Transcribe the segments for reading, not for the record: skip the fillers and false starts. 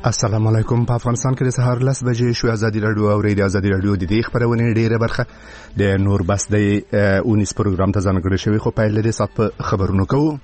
السلام علیکم. په افغانستان کې د سهار 10 بجې شو. ازادي رادیو او ریډیو ازادي رادیو د دې خبرونه ډیره برخه د نور بس د 19 پروګرام ته ځانګړی شوی، خو په لدې سات په خبرونو کوو.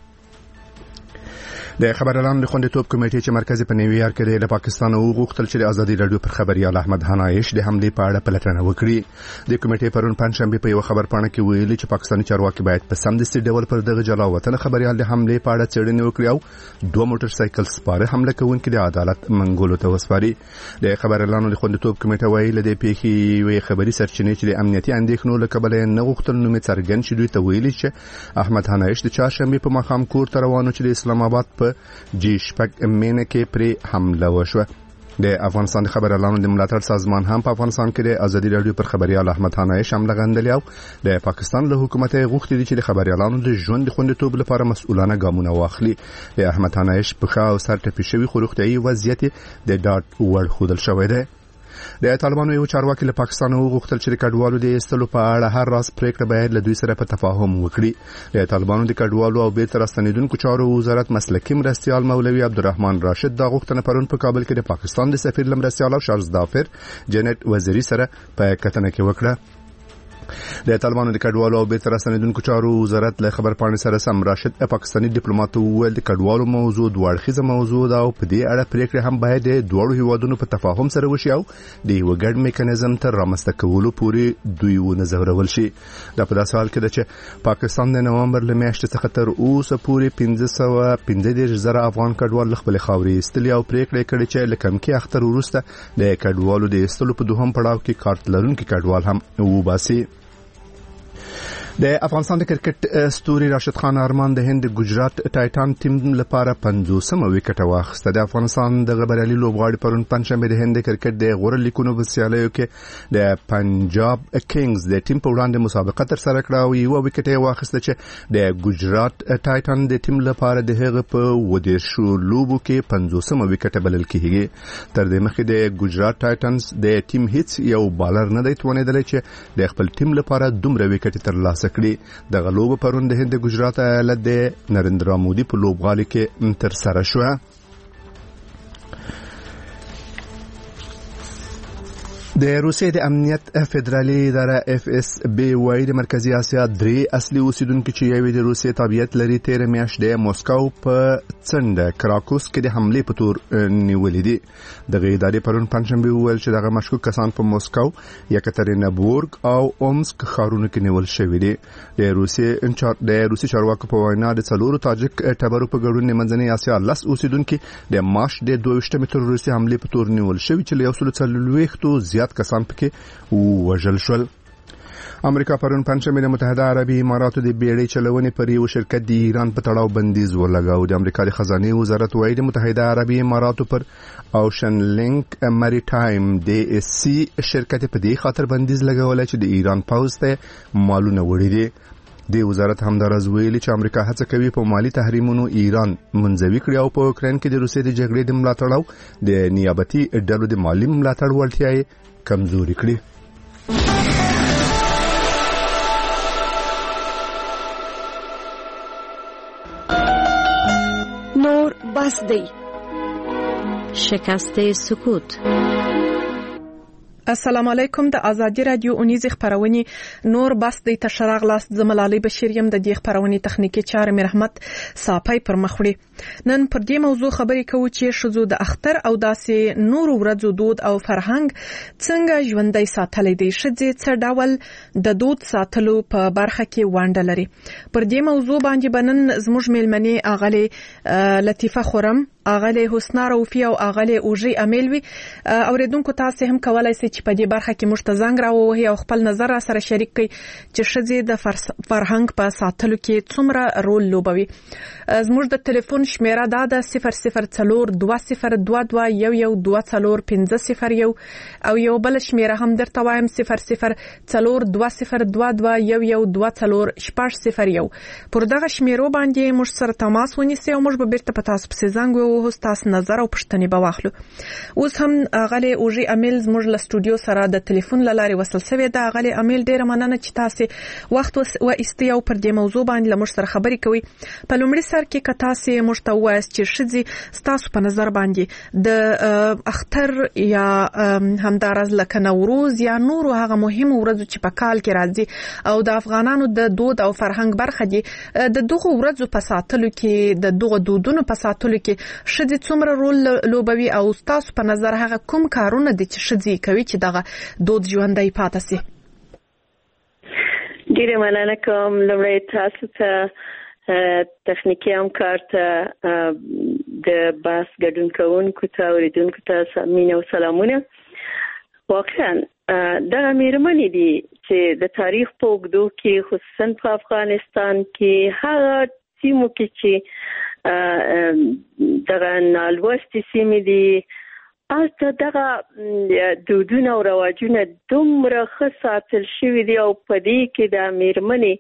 د خبرلان د خوندیتوب کمیټې چې مرکزی په نیویارک کې د پاکستان وغوښتل چې د ازادي رادیو پر خبريال احمد حنایش د حمله په اړه پلټنه وکړي. د کمیټې پرون پنځشنبه په یو خبر پاڼه کې ویلي چې پاکستاني چارواکي باید په سمدستي ډول پر دغه جلا وطن خبريال د حمله په اړه څېړنه وکړي او دوه موټر سایکل سپاره حمله کوونکي د عدالت منګولو ته وسپاري. د خبرلان د خوندیتوب کمیټه ویلي د پیښې وی خبري سرچینې چې د امنیتي اندېښنو له کبله نه غوښتل نو څرګند شي دوی ته ویلي چې احمد حنایش د چهارشنبه په ماښام کور ته روانو چې د اسلام آباد په شپږ مینه کې پر حمله وشوه. د افغانستان خبرلانو د ملاتړ سازمان هم په افغانستان کې د ازادي رادیو پر خبريال احمد حنایش حمله غندلی او د پاکستان له حکومت غوښتي دي چې د خبريالانو د ژوند د خوندیتوب لپاره مسؤلانه ګامونه واخلي. د احمد حنایش په خا او سر ټپي شوی خو روغتيایي وضعیت د ډاټ ور خودل شوی دی. د طالبانو یو چارواکي له پاکستان وغوښتل چې د کډوالو د ایستلو په اړه هر راز پریکړه باید له دوی سره په تفاهم وکړي. د طالبانو د کډوالو او بیرته راستنیدونکو چارو وزارت مسلکي مرستیال مولوي عبدالرحمن راشد دا غوښتنه پرون په کابل کې د پاکستان د سفیر مرستیال او شارز دافر جنت وزیری سره په کتنه کې وکړه. د طالبانو د کډوالو او بیرته راستنیدونکو چارو وزارت له خبر پاڼې سره سم راشد پاکستاني ډیپلوماټ وویل د کډوالو موضوع دوړخیزه موضوع ده او په دې اړه پریکړه هم باید د دوړو هیوادونو په تفاهم سره وشي او د یو ګډ میکانیزم تر رامنځته کولو پورې دوی ونظرول شي. دا په داسې حال کې ده چې پاکستان د نومبر له میاشتې څخه تر اوسه پورې 1515,000 افغان کډوال خپل خاورې استلي او پریکړه کړې چې لکم کې اختر ورسته د کډوالو د استلو په دوهم پړاو کې کارت لرونکي کډوال هم وباسي. د افغانستان د کرکټ ستوري راشد خان ارمان د هند ګجرات ټایټان ټیم لپاره 50مه وکټ واخیسته. د افغانستان د غبرالي لوبغاړي پرون پنځشنبه د هند کرکټ د غوړ لیکونو په سیالیو کې د پنجاب کینګز د ټیم په وړاندې مسابقه تر سره کړه او یو وکټ یې واخیسته چې د ګجرات ټایټان د ټیم لپاره د هغه په ودیر شو لوبو کې 50مه وکټ بلل کېږي. تر دې مخکې د ګجرات ټایټنز د ټیم هیڅ یو بالر نه دی توانیدلی چې د خپل ټیم لپاره دومره وکټ ترلاسه کړي. د غلوب پرون د هند ګجرات ایالت د نریندرا مودي په لوبغالي کې تر سره شو. د روسیې د امنیت فدرالي اداره FSB وايي د مرکزی اسیا درې اصلي اوسیدونکو چې یوې د روسیې تابعیت لري تیر میاشت د موسکو په څنډه کراکوس کې د حمله په تور نیولې دي. د ادارې پرون پنځشنبه ویل چې دغه مشکوک کسان په موسکو، یکاترینبورګ او اومسک ښارونو کې نیول شوي دي. د روسي چارواکو په وینا د څلورو تاجک ټبرو په ګډون منځنۍ اسیا 10 اوسیدونکو د مارچ د 22 روسي حمله په تور نیول شوي چې له 140 زیات کسان پکې وژل شول. امریکا پرون پنځمه د متحده عربي اماراتو د بیړۍ چلونې پر یو شرکت د ایران په تړاو بندیز ولګاو. د امریکا د خزانه وزارت وایي د متحده عربي اماراتو پر اوشن لینک مریټایم DSC شرکت په دې خاطر بندیز لګول چې د ایران پوځ ته مالونه وړي دي. د وزارت همدارز ویلي چې امریکا هڅه کوي په مالی تحریمونو ایران منځوي کړي او په اوکراین کې د روسیې د جګړې د ملاتړ او د نیابتي ډلو د مالی ملاتړ وړتیا کمزوري کړي. نور بس دی شکست سکوت. السلام علیکم. د ازادي رادیو اونیز خبرونه نور بس د تشراغ لاس زملالي بشیر يم د دې خبرونه تخنیکی چارې مرحمت صافای پر مخړي. نن پر دې موضوع خبرې کوو چې شذو د اختر او داسې نور ورځو دود او فرهنګ څنګه ژوندۍ ساتلې دي، شذې څه ډول د دود ساتلو په برخه کې وانډه لري. پر دې موضوع باندې بنن زموږ مېلمنې اغله لطیفه خورم، اغله حسنا روفی او اغله اوجي امیلوي اوریدونکو تاسو هم کولای شئ چې په دې برخه کې مشتزنګ راووهي او خپل نظر سره شریک کړئ چې شذې د فرهنګ په ساتلو کې څومره رول لوبوي. زموږ د ټلیفون شمیره دا د 002022112050 او یو بل شمیره هم درته وایم 0020221120 پر دغه شمیرو باندې موږ سره تماس ونیسئ او موږ به بیرته په تاسو پسې زنګ ووهو پوهو تاسو نظر او پوښتنې به واخلو. اوس هم غلې اوجي امیل زموږ له سټوډیو سره د ټلیفون لارې وصل شوی دا. غلې امیل ډیره مننه چې تاسو وخت و استیاو پر دې موضوع باندې لمر سره خبرې کوي. په لومړي سر کې که تاسو مشتوي چې شذي تاسو په نظر باندې د اختر یا همدارز لکه نوروز یا نور هغه مهم ورځو چې په کال کې راځي او د افغانانو د دود او فرهنګ برخه دي د دغه ورځو په ساتلو کې د دغه دودونو په ساتلو کې شذي څومره رول لوبوي او تاسو په نظر هغه کوم کارونه دي چې شذي کوي چې دغه دود ژوندۍ پاتې شي؟ ډیره مننه کوم لمړی تاسو ته تخنیکی همکار ته د باس ګډون کوونکو ته اوریدونکو ته مینه او سلامونه. واقعا دغه میرمنې دي چې د تاریخ په اوږدو کې خصوصا په افغانستان کې هغه سیمو کې چې دغه نالوستې سیمې دي البته دغه دودونه او رواجونه دومره ښه ساتل شوي دي او په دې کې د میرمنې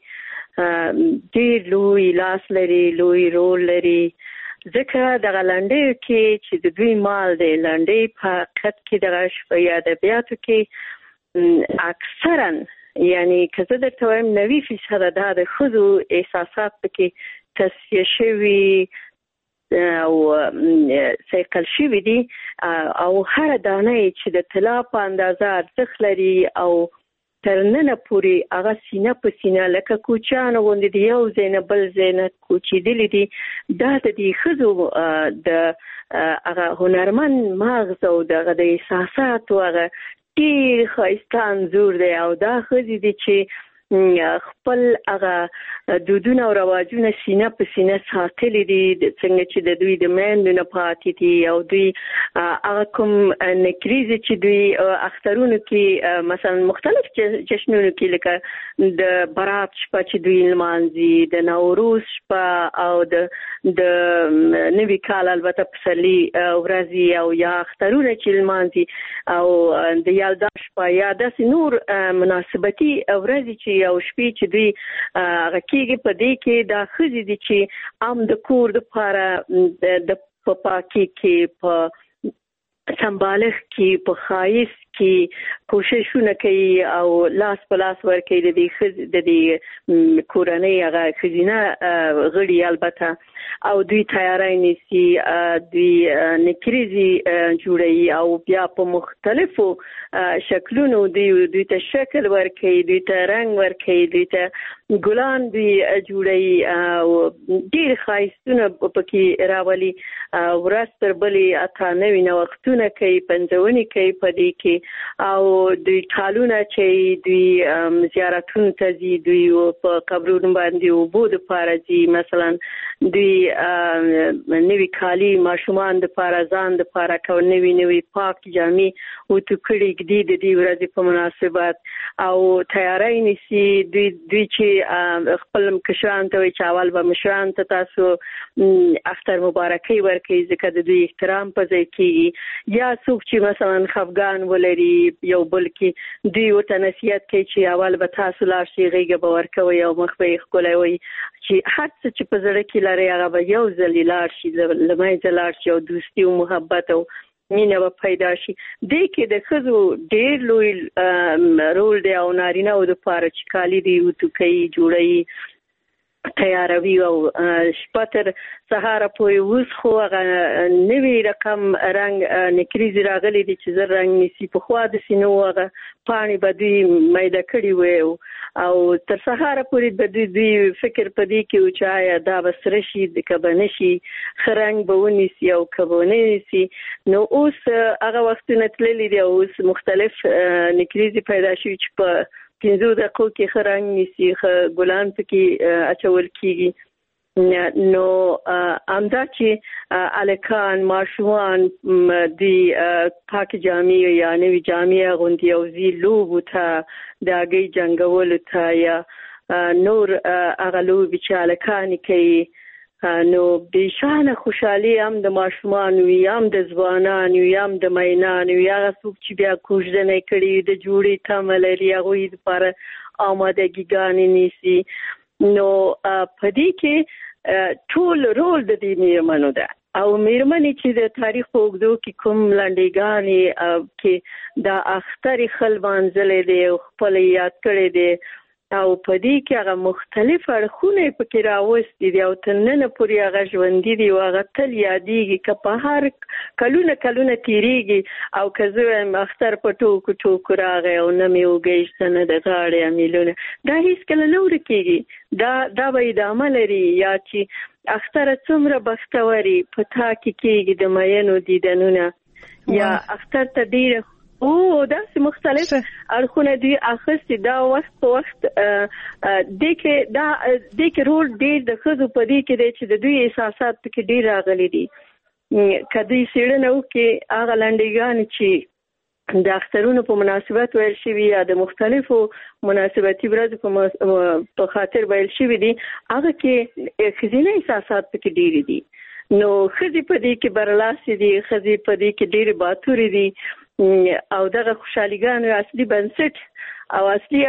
ډېر لوی لاس لري، لوی رول لري. ځکه دغه لنډیو کې چې د دوی مال دی، لنډۍ په حقیقت کې دغه شفاهي ادبیاتو کې اکثرا یعنی که زه درته وایم 90% دا د ښځو احساسات پکې تصفیه شوي او سیقل شوي دي او هر دانه چې د طلا په اندازه ارزښت لري او تر ننه پورې هغه سینه په سینه لکه کوچیانو غوندې د یو ځای نه بل ځای نه کوچېدلي دي. دا د دې ښځو د هغه هنرمند مغز او دغه د احساساتو هغه ډېر ښایسته انځور دی او دا ښځې دي چې خپل هغه دودونه او رواجونه سینه په سینه ساتلي دي، څنګه چې د دوی د میندو نه پاتې دي او دوی هغه کوم نکریزې چې دوی اخترونو کې مثلا مختلف جشنونو کې لکه د برات شپه چې دوی لمانځي، د نوروز شپه او د نوي کال البته پسرلي ورځې او یا اخترونه چې لمانځي او د یلدا شپه یا داسې نور مناسبتي ورځې چې او شپې چې دوی هغه کېږي په دې کې دا ښځې دي چې عام د کور دپاره د په پاکۍ کې په سمبالښت کې په ښایست کې کوششونه کوي او لاس په لاس ورکوي د دې کورنۍ هغه ښځینه غړي البته او دوی تیاری نیسي، دوی نکریزې جوړوي او بیا په مختلفو شکلونو دوی ته شکل ورکوي، دوی ته رنګ ورکوي، دوی ته ګلان دوی جوړوي او ډېر ښایستونه پکې راولي. ورځ تر بلې اته نوي نوښتونه کوي، پنځونې کوي په دې کې او دوی کالونه چې دوی زیارتونو ته ځي، دوی په قبرونو باندې اوبو دپاره ځي، مثلا دوی نوي کالي ماشومان دپاره ځان دپاره کوي، نوي پاک جامې اوتو کړي ږدي د دې ورځې په مناسبت او تیاری نیسي. دوی چې خپل کشران ته وایي چې اول به مشران ته تاسو اختر مبارکۍ ورکوي ځکه د دوی احترام په ځای کېږي، یا څوک چې مثلا خفګان ولري یو بل کې دوی ورته نصیحت کوي چې اول به تاسو لاړ شئ، غېږه به ورکوئ او مخ به یې ښکلوئ چې هر څه چې په زړه کې لرئ هغه به یو ځلې لاړ شي، له منځه لاړ شي او دوستي او محبت او مینه به پیدا شي. دې کې د ښځو ډېر لوی رول دی او نارینه‌و دپاره چې کالي دوی اوتو کوي، جوړوي، تیاروي او شپه تر سهاره پورې. اوس خو هغه نوي رقم رنګ نکریزې راغلي دي چې زر رنګ نیسي. پخوا داسې نه وو، هغه پاڼې به دوی میده کړي وی او تر سهاره پورې به دوی فکر په دې کې و چې آیا دا به سره شي که به نه شي، ښه رنګ به ونیسي او که به ونه نیسي. نو اوس هغه وختونه تللي دي او اوس مختلف نکریزې پیدا شوي چې په 15 دقیقو کې ښه رنګ نیسي، ښه ګلان پکې اچول کېږي. نو همدا چې هلکان ماشومان دوی پاکې جامې یا نوي جامې اغوندي او ځي لوبو ته، د هګۍ جنګولو ته یا نور هغه لوبې چې هلکان کوي. نو بېشانه خوشحالي هم د ماشومان وي، هم د ځوانان وي، هم د مینان وي. هغه څوک چې بیا کوژدنې کړي د جوړې تمه لري هغوی دپاره آمادګیګانې نیسي. نو په دې کې ټول رول د دې میرمنو ده او میرمنې چې د تاریخ اوږدو کې کوم لنډیګانې کې د اختر خلبان زلې دي او خپل یاد کړي دي او په دې کې هغه مختلف اړخونه پکې راوستي دي او تر نن پورې هغه ژوندي دي او هغه تل یادېږي که په هر کلونه تیریږي او که زه وایم اختر په ټوکو راغی او نه مې وګېښته نه د غاړې امیلونه دا هېڅکله نه ورکېږي دا به ادامه لري یا چې اختر څومره بختوري په تا کې کېږي د مینو دیدنونه یا اختر ته ډېره داسې مختلف اړخونه دوی اخیستي دا وخت په وخت دې کې رول ډېر د ښځو په دې کې دی چې د دوی احساسات پکې ډېر راغلي دي که دوی څېړنه وکړي هغه لنډیګانې چې د اخترونو په مناسبت ویل شوي یا د مختلفو مناسبتي ورځو په خاطر ویل شوي دي هغه کې ښځینه احساسات پکې ډېرې دي نو ښځې په دې کې برلاسې دي ښځې په دې کې ډېرې باتورې دي او دغه خوشحالیګانو اصلي بنسټ او اصلي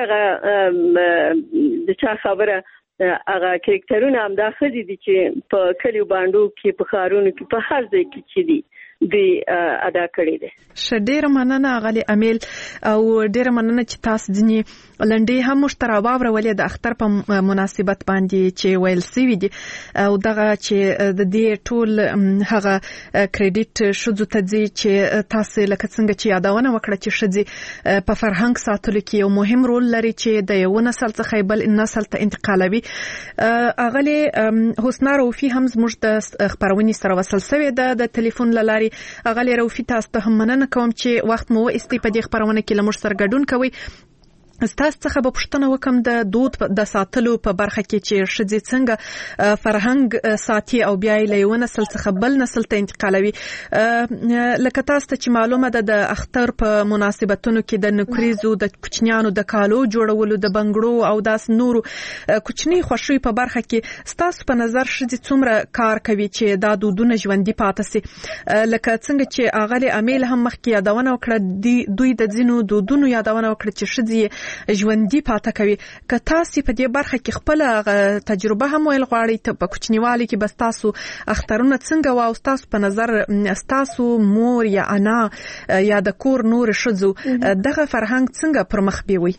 هغه د چا خبره هغه کرکټرونه همدا ښځې دي چې په کلیو بانډو کې په ښارونو کې په هر ځای کې چې دي دوی ادا کړی دی. ډېره مننه غالي امیل او ډېره مننه چې تاسو ځینې لنډې هم موږ ته راواورولې د اختر په مناسبت باندې چې ویل سوي دي او دغه چې د دې ټول هغه کریډیټ ښځو ته ځي چې تاسو لکه څنګه چې یادونه وکړه چې ښځې په فرهنګ ساتلو کې یو مهم رول لري چې د یو نسل څخه بل نسل ته انتقالوي. اغلی حسنا روفي هم زموږ د خبرونې سره وصل شوې ده د ټلیفون له لارې. اغلی روفي تاسو ته هم مننه کوم چې وخت مو وایستی په دې خبرونه کې له موږ سره ګډون کوئ. ستاسو څخه به پوښتنه وکم د دود د ساتلو په برخه کې چې ښځې څنګه فرهنګ ساتي او بیا له یو نسل څخه بل نسل ته انتقالوي. لکه تاسو ته چې معلومه ده د اختر په مناسبتونو کې د نکریزو د کوچنیانو د کالو جوړولو د بنګړو او داس نورو کوچنی خوشي په برخه کې ستاسو په نظر ښځې څومره کار کوي چې دا دودونه ژوندۍ پاتې سي. لکه څنګه چې اغلی امیل هم مخکې یادونه وکړه دوی د ځینو دودونو یادونه وکړه چې ښځې ژوندۍ پاتې کوي. که تاسو په دې برخه کې خپل تجربه هم ویل غواړئ ته په کوچنیوالي کې بس تاسو اخترونه څنګه واو تاسو په نظر تاسو مور یا انا یا د کور نور ښځو دغه فرهنګ څنګه پر مخ بیوي؟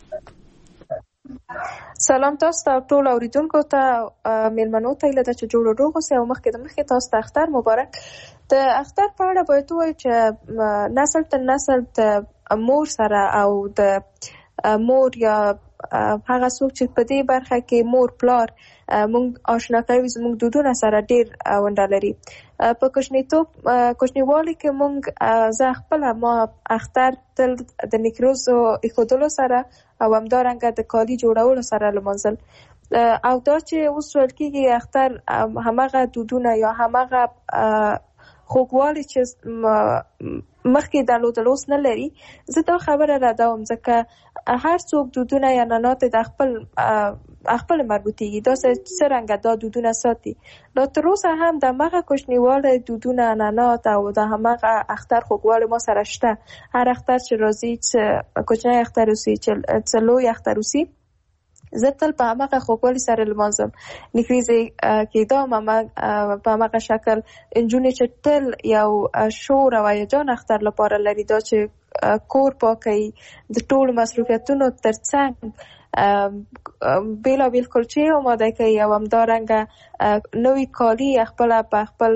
سلام تاسو ته ټول اوریدونکو ته میلمنو ته له چې جوړ روغ اوسئ او مخکې تاسو ته اختر مبارک. د اختر په اړه باید ووایو چې نسل تر نسل د مور سره او د مور یا هغه څوک چې په دې برخه کې مور پلار مونږ آشنا کوي زموږ دودونه سره ډېر ونډه لري. په کوچنیوالي کې مونږ زه خپله ما اختر تل د نکریزو ایښودلو سره او همدارنګه د کالي جوړولو سره لمانځل او دا چې اوس ویل کېږي اختر هماغه دودونه یا هماغه خوږوالی چې مخکې درلودل اوس نه لري. زه دا خبره ردوم ځکه هر څوک دودونه یا عنعنات د خپل مربوطېږي دا څرنګه دا دودونه ساتي. نو تر اوسه هم د هماغه کوچنیوالی دودونه عنعنات او د هماغه اختر خوږوالی ما سره شته. هر اختر چې راځي چې کوچنی اختر اوسي چې لوی اختر اوسي زه تل په هماغه خوږوالي سره لمانځم. نکریزې کېدام په هماغه شکل نجونې چې تل یو شور او هیجان اختر لپاره لري دا چې کور پاکوي د ټولو مصروفیتونو ترڅنګ بیلابیل کلچې آماده کوي او همدارنګه نوي کالي خپله په خپل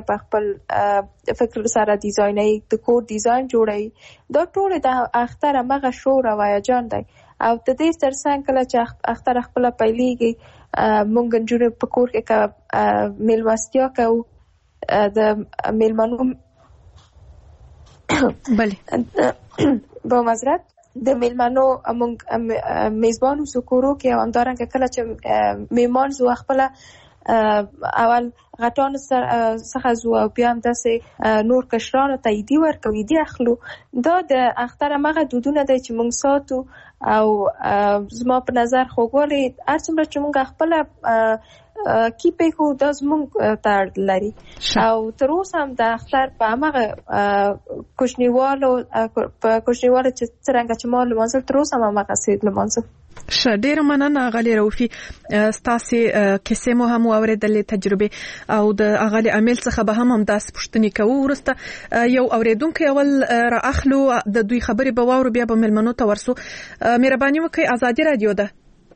فکر سره ډیزاینوي د کور ډیزاین جوړوي. دا ټول د اختر هماغه شور او هیجان دی او د دې ترڅنګ کله چې اختر خپله پیلېږي مونږ نجونې په کور کې میلمستیا کوو د میلمنو با معذرت د میلمنو مونږ میزبان اوسو کورو کې او همدارنګه کله چې میهمان زو خپله اول غټانو څخه زو او بیا هم داسې نور کشرانو ته عیدي ورکوو عیدي اخلو. دا د اختر هماغه دودونه دی چې مونږ ساتو او زما په نظر خوږوالی هر څومره چې مونږ خپله کیپې کو دا زمونږ ته اړ لري او تر اوسه هم د اختر په هماغه کوچنیوالو چې څرنګه چې ما لمانځل تر اوسه هم هماغسې لمانځم. ډېره مننه غالي رؤفي ستاسو کیسې مو هم اوریدلې تجربه او د غالي عامل څخه به هم داس پوښتنې کوو ورسته یو اوریدونکو اول را اخلو د دوی خبرې به واورو بیا به ملمنو ته ورسو مهرباني وکړئ ازادي رادیو ده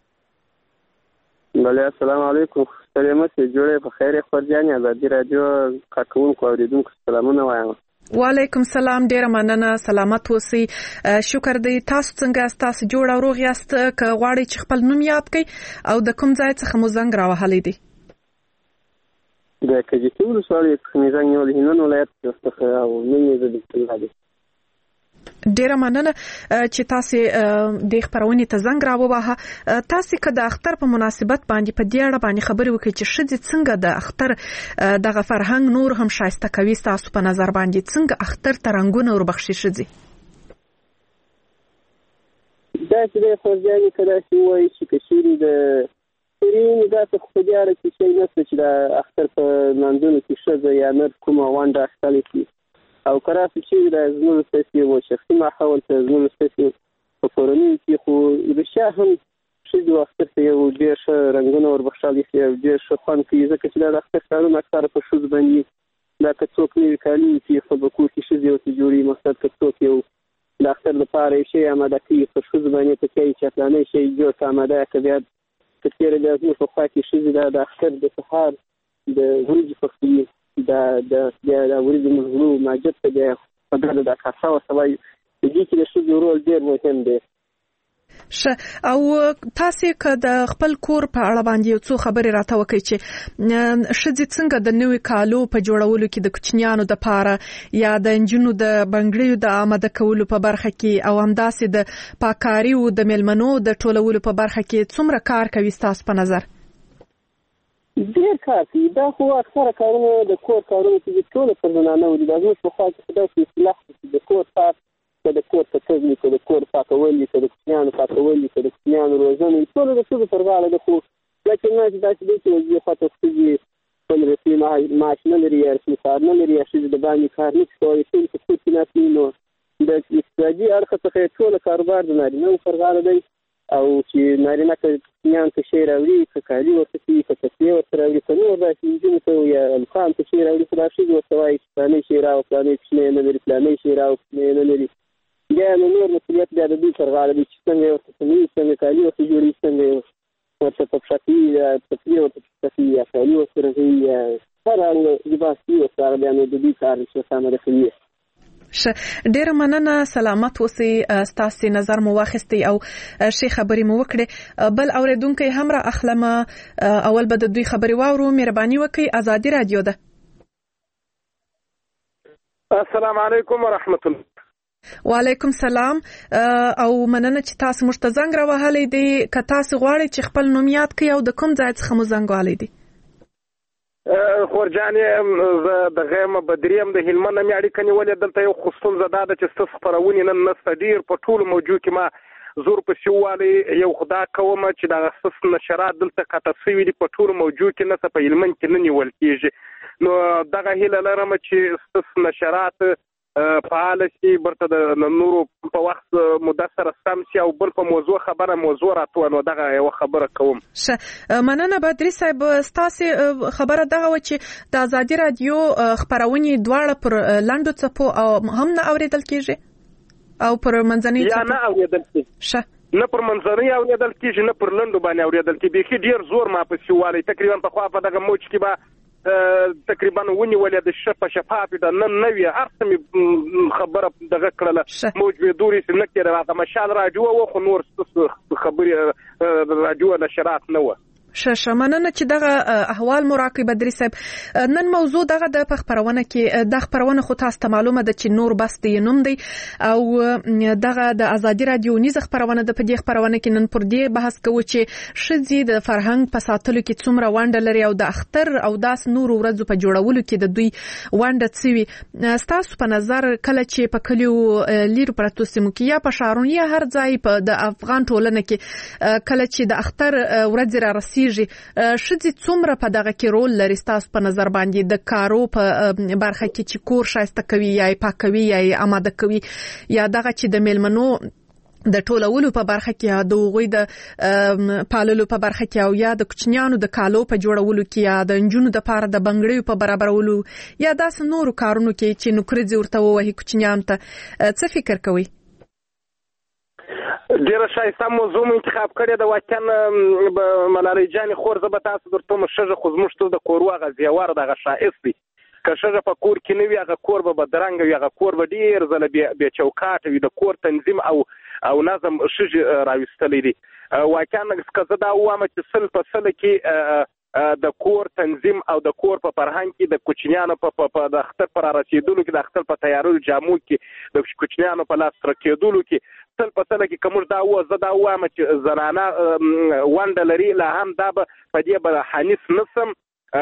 بله السلام علیکم سلامت جوړه په خیر خورجاني ازادي رادیو کارکونکو اوریدونکو سلامونه وایم وعلیکم سلام ډیره مننه سلامت اوسئ شکر دی تاسو څنګه تاسو جوړ او روغ یاست که غواړئ چې خپل نوم یاد کړئ او د کوم ځای څخه مو زنګ راوهلی دی د کجکي ولسوالۍ څخه زنګ نیولی نن ولایت څخه او نن یې د دکتور ډیره مننه چې تاسو د خبرونې ته زنګ راووهه تاسو که د اختر په مناسبت باندې په دې اړه باندې خبرې وکړئ چې ښځې څنګه د اختر دغه فرهنګ نور هم شایسته کوي تاسو په نظر باندې څنګه اختر ته رنګونه وربخښي ښځې دا چې د خورجاني کله چې وایي چې کشيري د سرین دا څه خو دې اړه کې شي نشته چې د اختر په منځونو کې ښځه یا نر کومه وانډه اخلي او کراسي چې د زموږ سیاسي او شخصي ماحول ته زموږ سیاسي په کورنۍ کې خو د شاهم چې د اختر ته یو ډېر ښه رنګونه وربخښلي شي او ډېر ښه خوند کوي ځکه چې د اختر کارونه اکثره په ښځو باندې دا که څوک نوي کالي چې خو په کور کې ښځې ورته جوړوي مقصد که څوک یو د اختر لپاره یو شی اماده کوي په ښځو باندې ته کوي چې فلانی شی جوړ که اماده که بیا که تېره بیا زموږ په خوا کې ښځې د اختر د سهار د وریجې پخوي د وریجو مغلو ماجد ته بیا په ګډه د کاسه ورته وایي د دې کې د ښځو رول ډېر مهم دی او تاسو که د خپل کور په اړه باندې یو څو خبرې راته وکړئ چې ښځې څنګه د نوي کالو په جوړولو کې د کوچنیانو د پاره یا د انجونو د بنګړیو د آماده کولو په برخه کې او همداسې د پاکاري او د میلمنو د ټولولو په برخه کې څومره کار کوي تاسو په نظر ډېر کار کوي دا خو اکثره کارونه د کور کارونه چې ټول پر زنانه ودي دا زموږ په خوا کې داسې اصطلاح د کور کار که د کور کتل که د کور پاکول که د کوچنیانو پاکول که د کوچنیانو روزنه ټول د ښځو پر غاړه ده خو لکه نه چې داسې دی چې وظیفې خواته ښځې خپل رسمي معاش نه لري یا رسمي کار نه لري یا ښځې د باندې کار نه شي کولی ټول په کور کې ناست وي نو د اقتصادي اړخه څخه یې ټوله کاروبار د نارینهو پر غاړه دی او چې نارینه که کوچنیان ته شی راوړي که کالي ورته کوي که تسبیح ورته راوړي که نور داسې نجونو ته یا هلکانو ته شی راوړي خو دا ښځې ورته وایي چې فلانی شی راوړه فلانی کوچنی نه لري فلانی شی راوړه کوچنی نه لري بیا نو نور مسؤلیت بیا د دوی پر غاړه دی چې څنګه یې ورته کوي څنګه کالي ورته جوړوي څنګه یې ورته په پښه کوي یا تسبیح ورته په پښه کوي یا کالي ورته کوي یا هر رنګه لباس کوي ورسره بیا نو د دوی کار چې سمه ده کوي ډیره مننه سلامت اوسئ ستاسو نظر مو واخیستی او شي خبرې مو وکړه بل اوریدونکو هم را اخلم اول به د دوی خبرې واورو مهرباني وکړئ ازادي رادیو ده السلام علیکم ورحمت الله وعلیکم سلام او مننه چې تاسو موږ ته زنګ راوهلی دی که تاسو غواړئ چې خپل نوم یاد کړئ او د کوم ځای څخه مو زنګ وهلی دی خورجانې زه د غیم بدریم د هلمند مې اړیکه نیولې دلته یو خو ستونزه دا ده چې ستاسو خپرونې نن نشته ډېر په ټولو موضوع کې ما زور پسې ووالئ یو خدا کومه چې دغه ستاسو نشرات دلته قطع شوي دي په ټولو موضوع کې نڅه په هلمند کې نه نیول کېږي نو دغه هیله لرم چې ستاسو نشرات فعال شي برته د نورو په وخت موده سره سم شي او بل په موضوع راتو نو دغه یو خبره کوم مننه بدري صاحب ستاسو خبره دغه و چې د ازادي رادیو خبرونه دواړه پر لاندو څپو او هم نه اوریدل کیږي او پر منځنۍ څپو نه اوریدل کیږي نه پر منځنۍ اوریدل کیږي نه پر لاندو باندې اوریدل کیږي بيخي ډیر زور ما په سیوالي تقریبا په خوا په دغه موج کې به تقریبا ونیولې د شفاف د نن نوې ارسمي خبره دغه کړله موج به دوري سن کې راته مشال راجو او خو نور خبري راجو نشرات نه و مننه چې دغه احوال مراقبه بدري صاحب نن موضوع دغه د خبرونه کې د خبرونه خو تاسو ته معلومه ده چې نور بس دی نوم دی او دغه د ازادي رادیو نیز خبرونه د پدې خبرونه کې نن پر دې بحث کوو چې شذې د فرهنګ په ساتلو کې څومره وانډه لري او د اختر او داس نور ورځو په جوړولو کې د دوی وانډه څوي تاسو په نظر کله چې په کلیو لیر پرتو سیمو کې یا په شهرونو یا هر ځای په د افغان ټولنه کې کله چې د اختر ورځ را شذې څومره په دغه کې رول لري تاسو په نظر باندې د کارو په برخه کې چې کور شایسته کوي یا پاکوي یا آماده کوي یا دغه چې د میلمنو د ټولولو په برخه کې د وغوي د پاللو په برخه کې او یا د کوچنیانو د کالو په جوړولو کې یا د انجونو د پاره د بنګړیو په برابرولو یا داس نورو کارونو کې چې نوکرځي ورته وایي کوچنیان ته څه فکر کوي؟ ډیره شایسته موضوع انتخاب کړې د واقعا ملالۍ جان خور زه به تاسو درته مشجه خو زموږ ته د کورو غزي واره د شایست دي که شجه په کور کې نه وي هغه کور به بدرنګ وي هغه کور به ډیر زله به چوکاټ وي د کور تنظیم او نظم شجه راوستلې دي واقعا که زه دا وایم چې سل په سل کې د کور تنظیم او د کور په فرهنګ کې د کوچنیانو په د اختر پر رسیدلو کې د اختر په تیارولو جامو کې د کوچنیانو په لاس ترکېدلو کې سل په سل کې کوم دا و زه دا وایم چې زنانه ونډه لري لا هم دا په دې به حنیس نسم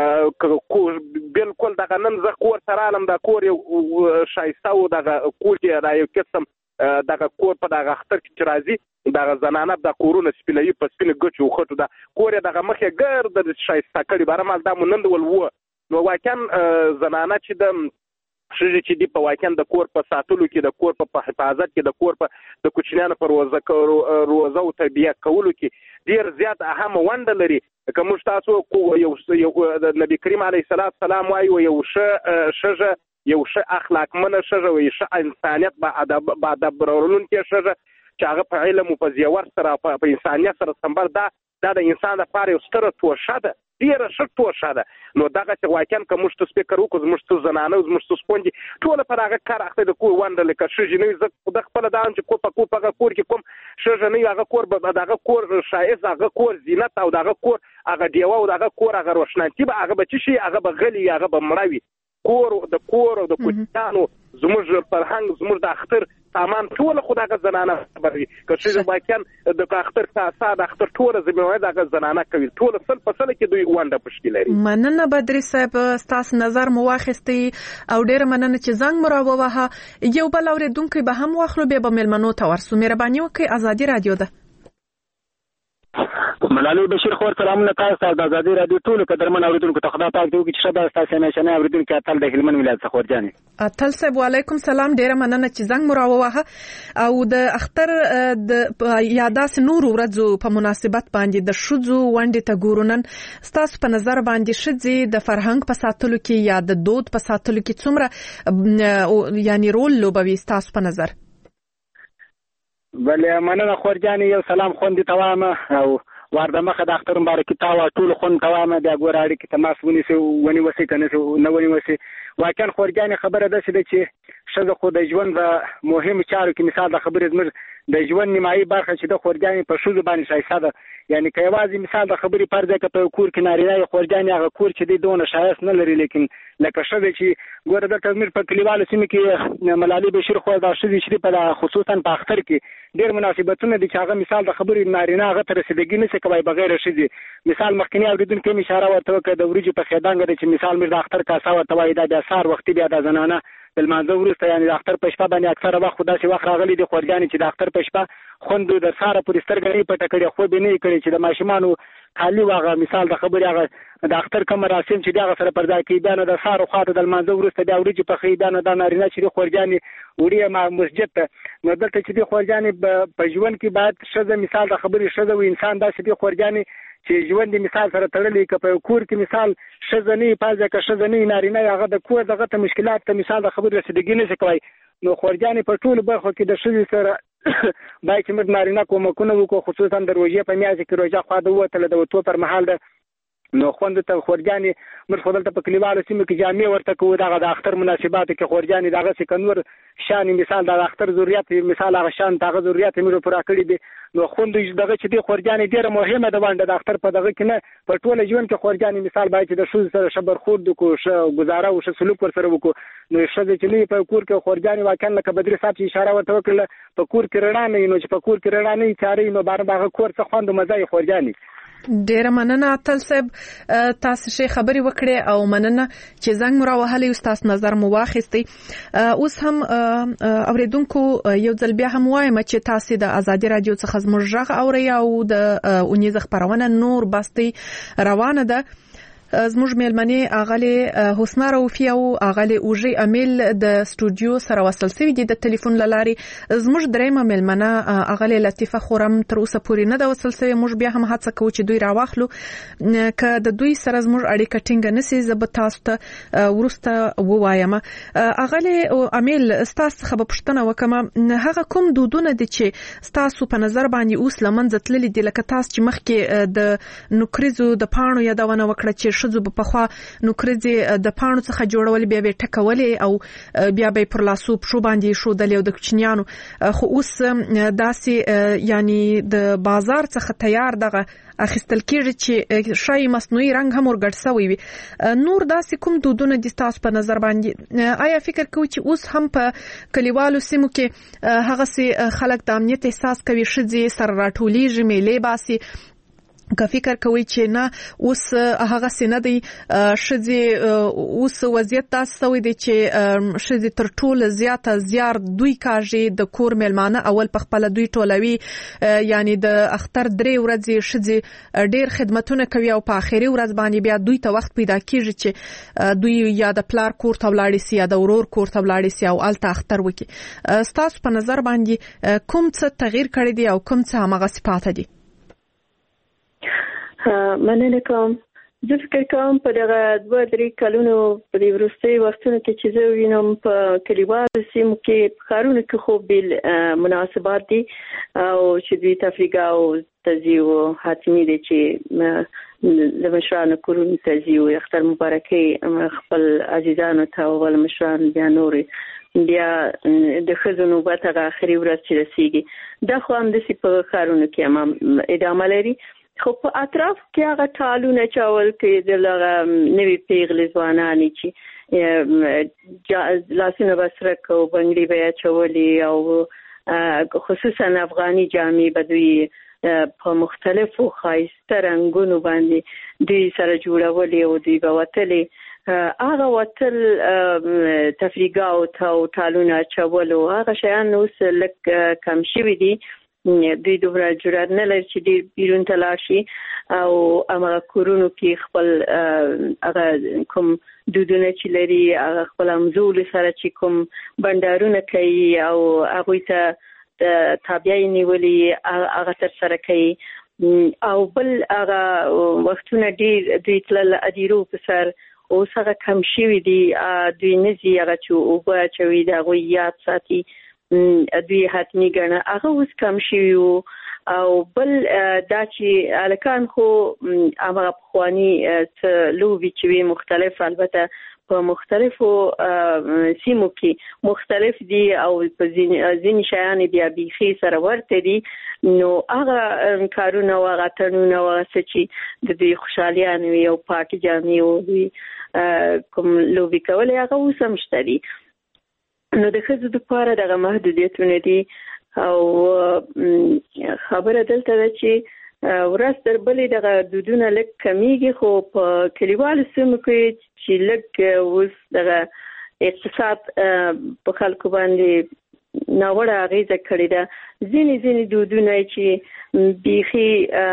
بالکل دغه نن زه کور سره علم دا کور یو شایسته او دغه کور کې دا یو قسم دغه کور په دغه اختر کې راځي دغه زنانه د کورونه سپینوي په سپینه ګچو خټو دا کور دغه مخه ګرد د شایسته کړي برمال دا مونږ ول وو نو واقعا زنانه چې د شجه چې دی په واقعا د کور په ساتلو کې د کور په حفاظت کې د کور په د کوچنیانو پر روزه او تربیه کولو کې ډیر زیات اهم ونډه لري کوم تاسو یو د نبی کریم علیه السلام وایي یو شجه یو اخلاق منه شجه او یو انسانیت با ادب ورولون کې شجه چې هغه په علم او په زیور سره په انسانیت سره سمبر دا د انسان لپاره یو ستره توشه ده ډیره ښه توشه ده نو دغه چې واقعا کوم څه سپیکر وکړو زموږ څه زنانه زموږ څه سپونجي ټول په هغه کار اخته د کور وندل کې شجه نه زه د خپل دان چې کو په کور کې کوم شجه نه هغه کور به دغه کور شایز هغه کور زینت او دغه کور هغه دیوه او دغه کور هغه روشنانتي به هغه به شي هغه به غلي هغه به مړوي کور او د کوچانو زموږ فرهنګ زموږ د اختر سامان ټول خدای زنانه خبري که شي واقعا د اختر د اختر ټول زموږ د زنانه کوي ټول سل په سل کې دوی وانډه پښتي لري. مننه بدري صاحب ستاسو نظر مو واخستي او ډیر مننه چې زنګ مراووه یو بل اوریدونکو به هم واخلو به ملمنو ته ورسو مهرباني وکړئ ازادي رادیو ده. ملالۍ بشیر خور سلامونه تاسو د ازادي رادیو ټول قدرمن اوریدونکو ته خدای پاک دې وکړي چې شبا تاسو نه شنه اوریدونکو اتل د هلمند ولایت څخه ورجانې اتل صاحب وعلیکم سلام ډیر مننه چې زنګ مراووه او د اختر د یاداس نور ورځو په مناسبت باندې د شذو وندې ته ګورونن تاسو په نظر باندې شذې د فرهنګ په ساتلو کې یا د دود په ساتلو کې څومره یعنی رول لوبوي تاسو په نظر؟ بله مننه خورجانې یو سلام خوندې توامه او وارده مخه د اختر مبارکي تاوه ټول خوند توامه بیا ګوره اړیکې تماس ونیوسئ که نه ونیوسئ واقعا خورجانې خبره داسې ده چې ښځه خو د ژوند د مهمو چارو کې مثال د خبرې زموږ د ژوند نیمایي برخه چې د خورجانې په ښځو باندې ښایسته ده یعنی که یوازې مثال د خبرې فرض دی که په یو کور کې نارینه یې خورجانې هغه کور چې دی دونه ښایست نه لري لیکن لکه ښځه چې ګوره دلته زموږ په کلیوالو سیمو کې ملالۍ بشیر خور دا ښځې چې دي په خصوصا په اختر کې ډېر مناسبتونه دي چې هغه مثال د خبرې نارینه هغه ته رسیدګي نه شي کولی بغیر ښځې مثال مخکیني اورېدونکي هم اشاره ورته وکړه د وریجو په خیدانګه دی چې مثال موږ د اختر کاسه ورته وایي دا بیا سهار وختي بیا دا زنانه د لمانځه وروسته یعنې د اختر په شپه باندې اکثره وخت خو داسې وخت راغلی دی خورجانې چې د اختر په شپه خوند د سهاره پورې سترګه نه یې پټه کړې خوب یې نه یې کړی چې د ماشومانو کالي هغه مثال د خبرې هغه د اختر کوم مراسم چې دی هغه سره پر ځای کوي بیا نو د سهار خواته د لمانځه وروسته بیا وریجې پخوي بیا نو دا نارینه چې دی خورجانې وړي مسجد ته نو دلته چې دی خورجانې په ژوند کې باید ښځه مثال د خبرې ښځه و انسان داسې دی خورجانې چې ژوند د مثال سره تړلی که په کور کې مثال ښځه نه یې پازه که ښځه نه یې نارینه یې هغه د کور دغه ته مشکلات ته مثال د خبرې رسیدګي نه شي کولی نو خورجانې په ټولو برخو کې د ښځې سره باید چې موږ نارینه کومکونه وکړو خصوصا د روژې په میاشت کې روژه خوا د ووتله د وتو پر مهال ده نو خوند ته خورجانې موږ خو دلته په کلیوالو سیمو کې جامې ورته کوو دغه د اختر مناسباتو کې خورجانې دغسې که نور شان مثال د اختر ضرورت مثال هغه شان هغه ضرورت یې موږ پوره کړي دي نو خوند دغه چې دی خورجانې ډېره مهمه ده ونډه د اختر په دغه کې نه په ټوله ژوند کې خورجانې مثال باید چې د ښځو سره ښه برخورد وکړو ښه ګزاره او ښه سلوک ورسره وکړو نو ښځه چې نه په کور کې خورجانې واقعا لکه بدري صاحب چې اشاره ورته وکړله په کور کې رڼا نه وي نو چې په کور کې رڼا نه وي تیاره وي نو هغه کور څه خوند او مزه یې خورجانې ډیره مننه اتل صاحب تاسو شي خبري وکړې او مننه چې زنګ مراوهلې او تاسو نظر مو واخیستي اوس هم اوریدونکو یو ځل بیا هم وایم چې تاسو د ازادي رادیو څخه زموږ غږ اوري او د اونیز خبرونه نور بستي روانه ده زموږ میلمنې اغله حسنا روفي او اغله اوجي امیل د استودیو سره وصل سوي دي د ټلیفون لارې. زموږ درېمه میلمنه اغله لطیفه خورم تر اوسه پورې نه د وصل سوي. موږ بیا هم هڅه کوو چې دوی راوخلو ک د دوی سره زموږ اړیکه ټینګ نسی زب تاسو ته ورسته ووایم. اغله امیل تاسو خبر پښتنه وکم هغه کوم دودونه دي چې تاسو په نظر باندې اوس لمنځه تللي دي لکه تاسو چې مخکې د نوکریزو د پاڼو یادونه وکړه چې شذو په خوا نوکریزې د پاڼو څخه جوړول بیا به ټکولې او بیا به پر لاسو شو باندې شو د لیو د کوچنیانو خو اوس داسې یعنی د بازار څخه تیار دغه اخیستل کېږي چې شای مصنوعي رنگ هم ورګډ شوی وي. نور داسې کوم دودونه دي تاسو په نظر باندې آیا فکر کوئ چې اوس هم په کلیوالو سیمو کې هغه سي خلک د امنیت احساس کوي شذې سره راټولېږي میلې باسي که فکر کوي چې نه اوس هغه سینه دی شذې اوس وضعیت تاسو وي چې شذې تر ټوله زیاته زیار دوی کاږي د کور میلمانه اول په خپل دوی ټولوي یعنی د اختر 3 ورځې شذې ډېر خدمتونه کوي او په اخیری ورځ باندې بیا دوی ته وخت پیدا کیږي چې دوی یا د پلار کور ته ولاړ شي یا د ورور کور ته ولاړ شي او الته اختر وکي. تاسو په نظر باندې کوم څه تغییر کړی دی او کوم څه هغه صفات دي؟ مننه کوم. زه فکر کوم په دغه 2-3 کلونو په دې وروستي وختونو کې چې زه وینم په کلیوالو سیمو کې ښارونو کې خو بیل مناسبات دي او چې دوی تفریح او تزیو حتمی دي چې د مشرانو کورونو تزیو اختر مبارکي خپل عزیزانو ته ول مشران بیا نورې بیا د خزونو باتغه اخري ورځ چې رسیږي دا خو هم د سی په ښارونو کې هم ادامه لري. خو په اطراف کې هغه ټالونه چاول کې د لغه نوی پیغلې ځوانانی چې لاسونه بسره کو بنگړي بیا چولي او خصوصا افغاني جامې بدوي په مختلفو خاصه رنگونو باندې دوی سره جوړولي او دوی بوتلې هغه وتل تفریګا او ټالونه چولو هغه شیان اوس لک کم شوي دي. دوی دومره جرأت نه لري چې ډېر بیرون ته لاړ شي او هغه کورونو کې خپل هغه کوم دودونه چې لري هغه خپل امزول سره چې کوم بندارونه کوي او هغه ته د تابعي نیولي هغه تر سره کوي او بل هغه وختونه ډېر دوی تل ادیرو په سر اوس هغه کم شوي دي دوی نزي هغه چې او چوي دا غوي یاد ساتي دوی حتمی ګڼه هغه اوس کم شوي او بل دا چې الکان خو هغه خواني لوبي چې مختلف البته په مختلفو سیمو کې مختلف دي او په ځینې شیان بیا بيخي سره ورته دي نو هغه کارونه او هغه تنونه او چې د دې خوشاليان وي او پاک جامې او دوی کوم لوبي کولای هغه اوس هم شته. نو د خزو د پاره دغه محدودیتونه دي او خبره دلته ده چې ورځ تر بلې دغه دودونه لږ کمیږي خو په کلیوالو سیمو کې چې لږ اوس دغه اقتصاد په خلکو باندې ناوړه اغیزه کړې ده. ځینې دودونه چې بیخي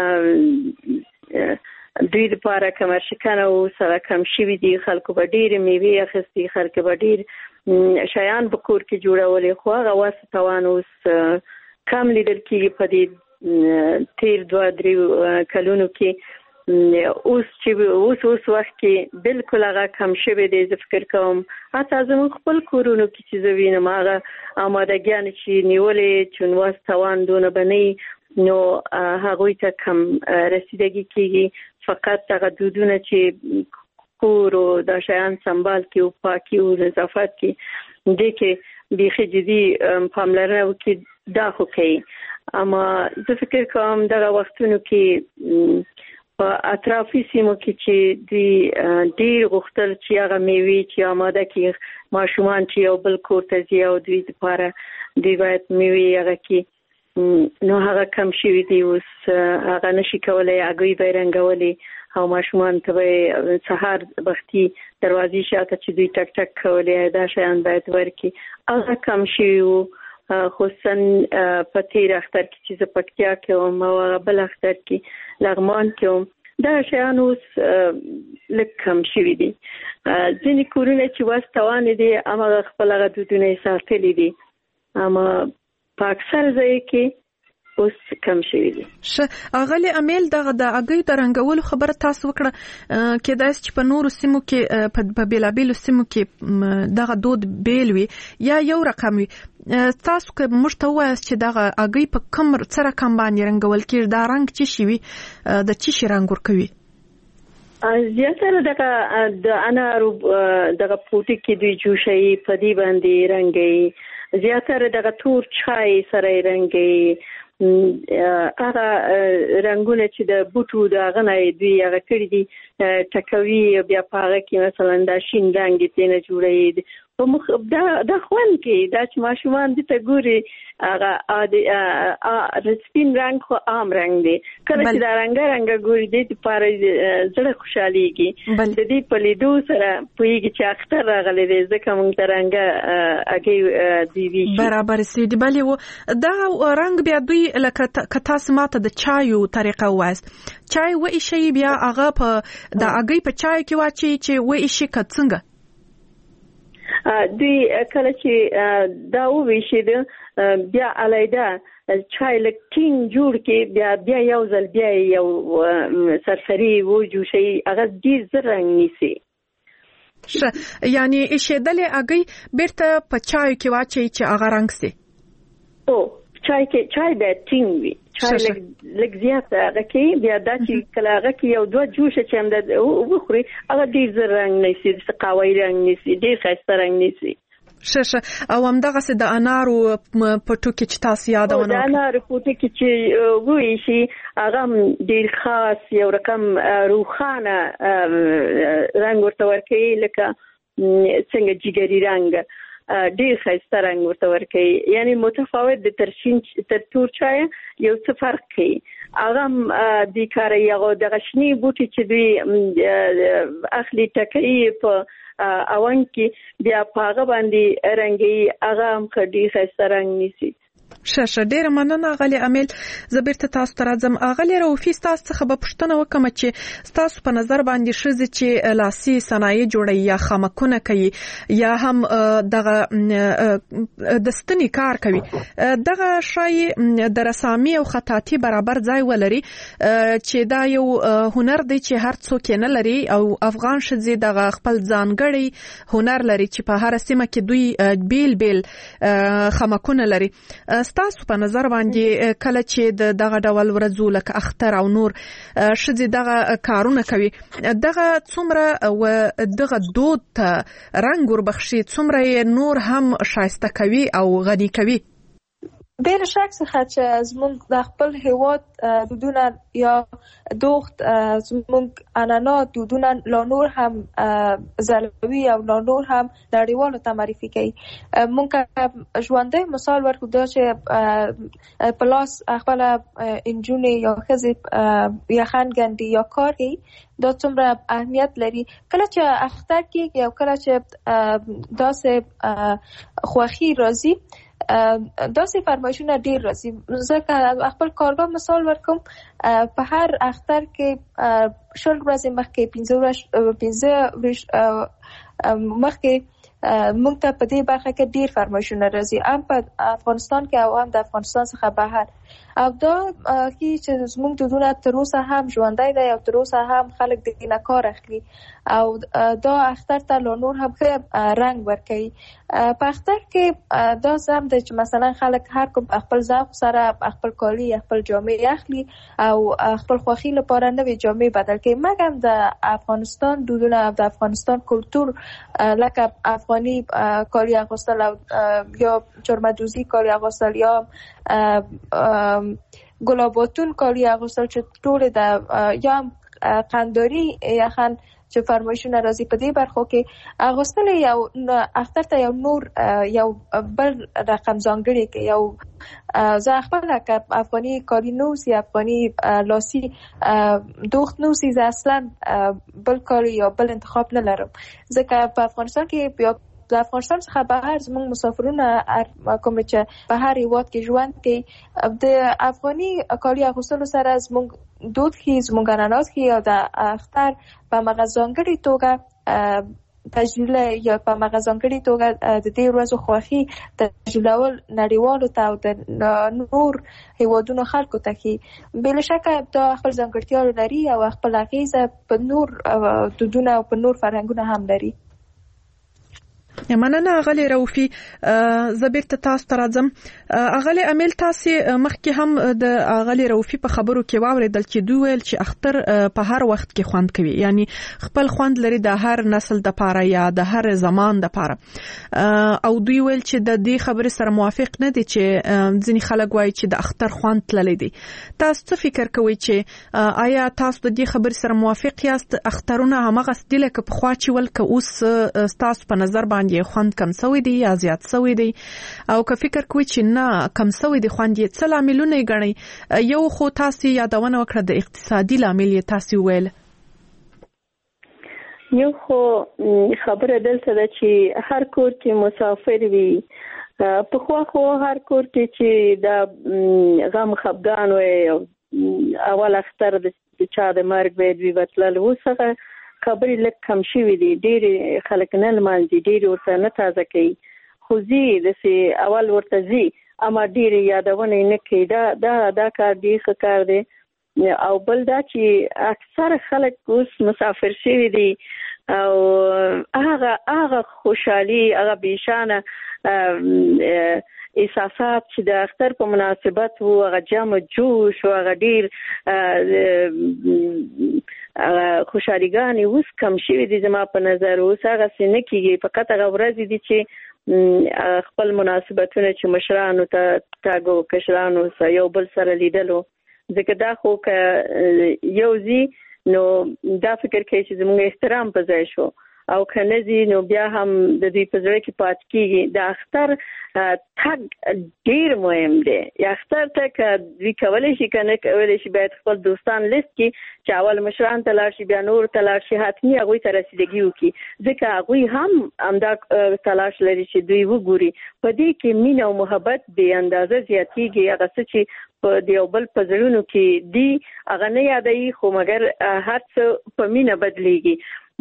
دوی لپاره کمرشکنه او سره کم شوي دي خلکو به ډېرې میوې اخیستي خلکو به ډېر شیان په کور کې جوړولې خو هغه واسه توان اوس کم لیدل کېږي په دې تیر 2-3 کلونو کې اوس وخت کې بالکل هغه کم شوی دی. زه فکر کوم حتی زموږ خپل کورونو کې چې زه وینم هغه آمادګیان چې نیولې چې واسه توان دونه بنئ نو هغوی ته کم رسیدګي کېږي فقط هغه دودونه چې کور او د شیان سنبال کې او پاکي او نظافت کې د کې بيخي جدي پاملرنه وکي دا خو کوي. اما زه فکر کوم دغه وختونو کې په اطرافي سیمو کې چې دی ډیر غوښتل چې هغه میوي چې آماده کې ماشومان چې یو بل کور ته ځي او دوی لپاره دی باید میوي هغه کې نو هغه کم شوی دی اوس هغه نشي کولای هغه بیرنګولي او ماشومان ته سحر وختي دروازې شاته چې دوی ټک ټک کولای دا شیان باید ورکی هغه کم شي خصوصا په تیر اختر کې چې پکتیا کې او بل اختر کې لغمان کې دا شیان اوس لږ کم شوي دي. ځینې کورونه چې وستوان دي هغه خپل هغه دودونه ساتلي دي، اما په اکثر ځای کې اوس کم شوي دي. اغلی امیل دغه د اګۍ د رنګولو خبره تاسو وکړه، کېدای چې په نورو سیمو کې په بیلابیلو سیمو کې دغه دود بیل وي یا یو رقم وي. تاسو که موږ ته ووایاست چې دغه اګۍ په کوم څه رقم باندې رنګول کېږي، دا رنګ څه شي وي، د څه شي رنګ ورکوي؟ زیاتره دغه د انارو دغه پوټي کې دوی جوشي په دې باندې رنګي، زیاتره دغه تور چای سره رنګي، هغه رنگونه چې د بوټو د غنۍ دوی هغه کړی دي ټکوي، بیا په هغه کې مثلا دا شین رنګ یې نه جوړوي په مخ دا خوند کې دا چې ماشومان دې ته ګوري هغه سپین رنګ خو عام رنګ دی، کله چې دا رنګ ګوري دې لپاره زړه خوشحاليږي، د دې په لیدو سره پوهیږي چې اختر راغلی دی، ځکه موږ ته رنګ هغې دی وي برابر سي دي. بلې دا رنګ بیا دوی لکه که تاسو ماته د چایو طریقه ووایاست، چای وایشي بیا هغه په د هګۍ په چای کې واچي چې وایشي که څنګه؟ دوی کله چې دا وویشي بیا علیده چای لږ ټینګ جوړ کې بیا یو ځل بیا یو سرسري وجوشي، هغه ډېر زر رنګ نیسي. یعنی ایشېدلې هګۍ بیرته په چایو کې واچي چې هغه رنګ سي؟ چای باید ټینګ وي، چای لږ زیات هغه کې بیا دا چې کله هغه کې یو دوه جوشه چې هم وخوري هغه ډېر زر رنګ نیسي، قهوه‌ایي رنګ نیسي، ډېر ښایسته رنګ نیسي. او همدغسې د انارو پټو کې چې تاسو یادونه د انارو پټو کې چې وایشي هغه ډېر خاص یو رقم روښانه رنګ ورته ورکوي، لکه څنګه جګري رنګ ډېر ښایسته رنګ ورته ورکوي، یعنی متفاوت د تر تور چای یو څه فرق کوي. هغه دې کاره یو دغه شنې بوټي چې دوی اخلي ټکوي په اون کې بیا په هغه باندې رنګي، هغه هم ډېر ښایسته رنګ نیسي. ډېره مننه اغلې امیل. زه بیرته تاسو ته راځم. اغلې رؤفي، ستاسو څخه به پوښتنه وکړم چې ستاسو په نظر باندې ښځې چې لاسي صنایع جوړوي یا خامکونه کوي یا هم دغه د ستنې کار کوي، دغه شای د رسامي او خطاطي برابر ځای ولري چې دا یو هنر دی چې هر څوک یې نه لري، او افغان ښځې دغه خپل ځانګړی هنر لري چې په هر سیمه کې دوی بیل بیل خامکونه لري. ستاسو په نظر باندې کله چې دغه ډول ورځو لکه اختر او نور ښځې دغه کارونه کوي، دغه څومره و دغه دود ته رنګ وربخشي، څومره یې نور هم ښایسته کوي او غني کوي؟ بیر شک څخه چې زمونږ د خپل هیواد دودونه یا دوخت زمونږ عنعنات دودونه لا نور هم ځلوي او لا نور هم نړیوالو ته معرفي کوي. مونږ ژوندی مثال ورکړو دا چې په لاس خپله نجونې یا ښځې یخن ګنډي یا کار کوي، دا څومره اهمیت لري. کله چې اختر کېږي او کله چې داسې خوښي راځي، داسې فرمایشونه ډیر راځي. ځکه خپل کارګاه مثال ورکوم، په هر اختر کې 10 ورځې مخکې 15 مخکې موږ ته په دې برخه کې ډیر فرمایشونه راځي، هم په افغانستان کې او هم د افغانستان څخه بهر. او دا چې زموږ دودونه تر اوسه هم ژوندی دی او تر اوسه هم خلک د دې نه کار اخلي، او دا اختر ته لا نور هم ښه رنګ ورکوي. په اختر کې دا هم دی چې مثلا خلک هر کوم خپل ذوق سره خپل کالي خپل جامې اخلي او خپل خوښي لپاره نوې جامې بدل کوي. مګر د افغانستان دودونه او د افغانستان کلتور لکه افغاني کالي اغوستل او یا چرمدوزي کالي اغوستل یا ګلاباتون کالي اغوستل چې ټول د یا قنداري یخن چې فرمایشونه راځي په دې برخو کې اغوستل یو اختر ته یو نور یو بل رقم ځانګړی کې یو زه خپله که افغاني کالي نوسي افغاني لاسي دوخت نوسي، زه اصلا بل کالي یا بل انتخاب نه لرم. ځکه په افغانستان کې بیا د افغانستان څخه بهر زموږ مسافرونه کوم چې په هر هیواد کې ژوند کوي، د افغاني کالي اغوستلو سره زموږ دود خي زموږ عنعنات خي او د اختر په مغزانګړي توګه تجلیل یا په مغزانګړي توګه د دې ورځو خوښي تجلیلول نړیوالو ته او د نور هیوادونو خلکو ته خي بل شک دا خپل ځانګړتیا لري او خپل اغیزه په نور دودونه او په نور فرهنګونه هم لري. مننه اغلی روفي. زبیرته تاسو ته راځم. اغلی امیل تاسو مخکې هم د اغلی روفي په خبرو کې واوریدل چې دوی ویل چې اختر په هر وخت کې خوند کوي، یعنی خپل خوند لري د هر نسل د پاره یا د هر زمان د پاره، او دوی ویل چې د دې خبرې سره موافق نه دي چې ځینې خلک وایي چې د اختر خوند تللی دی. تاسو څه فکر کوئ چې آیا تاسو د دې خبرې سره موافق یاست؟ اخترونه همغه ستله که په خوا چې ول که اوس تاسو په نظر باندې خوند کم سوی دی یا زیات سوی دی، او که فکر کوئ چې نه کم سوی دی خوند یې څه لاملونه یې ګڼئ؟ یو خو تاسو یادونه وکړه د اقتصادي لامل یې تاسو ویل. یو خو خبره دلته ده چې هر کور کې مسافر وي، په خوا خو هر کور کې چې د غم خفګان وي اول اختر د چا د مرګ وي وتلل وسغه خبرې لږ کم شوي دي، ډېرې خلک نه لمانځي، ډېرې ورته نه تازه کوي، خو ځي داسې اول ورته ځي اما ډېرې یادونه یې نه کوي. دا کار ډېر ښه کار دی. او بل دا چې اکثر خلک اوس مسافر شوي دي او هغه خوشحالي، هغه بیشانه احساسات چې د اختر په مناسبت وو، هغه جام جوش او هغه ډیر خوشحالیګانې اوس کم شوي دي زما په نظر. اوس هغه څه نه کېږي، فقط هغه ورځې دي چې خپل مناسبتونه چې مشرانو ته تاګو کشرانو سره یو بل سره لیدلو، ځکه دا خو که یو ځي نو دا فکر کوي چې زموږ احترام په ځای شو، او که نه ځي نو بیا هم د دوی په زړه کې پاتې کېږي. د اختر تګ ډېر مهم دی. اختر ته که دوی کولی شي که نه کولی شي باید خپل دوستان لیست کړي چې اول مشران ته لاړ شي، بیا نور ته لاړ شي، حتمي هغوی ته رسیدګي وکړي، ځکه هغوی هم همدا تلاش لري چې دوی وګوري. په دې کې مینه او محبت بې اندازه زیاتېږي. هغه څه چې په د یو بل په زړونو کې دي هغه نه یادوي، خو مګر هر څه په مینه بدلیږي.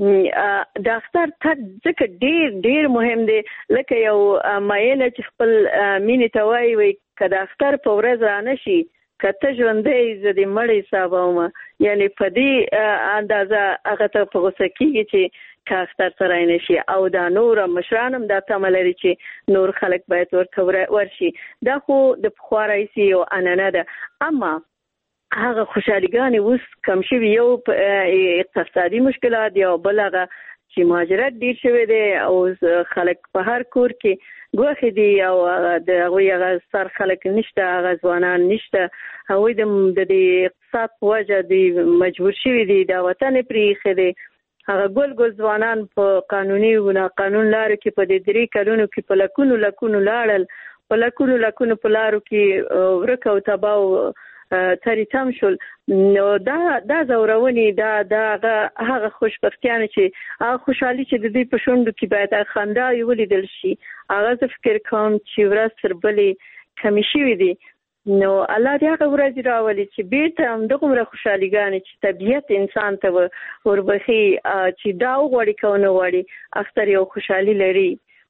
د اختر تګ ځکه ډېر ډېر مهم دی، لکه یو مینه چې خپل مینې ته وایي که د اختر په ورځ رانه شي که ته ژوندی زه دې مړی حسابومه، یعنی په دې اندازه هغه ته په غوسه کېږي چې که اختر ته رانه شي. او دا نور مشران هم دا تمه لري چې نور خلک باید ورته ورشي. دا خو د پخوا راهیسې یو عنعنه ده. اما هغه خوشحالیګانې اوس کم شوي، یو اقتصادي مشکلات یا بل هغه چې مهاجرت ډېر شوی دی او خلک په هر کور کې ګوښې دي او د هغوی هغه سر خلک نشته، هغه ځوانان نشته، هغوی د دې اقتصاد په وجه دوی مجبور شوي دي دا وطن یې پرېښی دی. هغه ګل ځوانان په قانوني او ناقانون لارو کې په دې 3 کلونو کې په لکونو لاړل، په لکونو په لارو کې ورک او تباه تری تم شول. نو دا زورونې دا هغه خوشبختیانه چې هغه خوشحالي چې د دوی په شونډو کې باید خندا یې ولیدل شي، هغه زه فکر کوم چې ورځ تر بلې کمې شوي دي. نو الله دې هغه ورځې راولي چې بیرته همدغومره خوشحالیګانې چې طبیعت انسان ته وربخي، چې دا وغواړي که ونه غواړي اختر یو خوشحالي لري.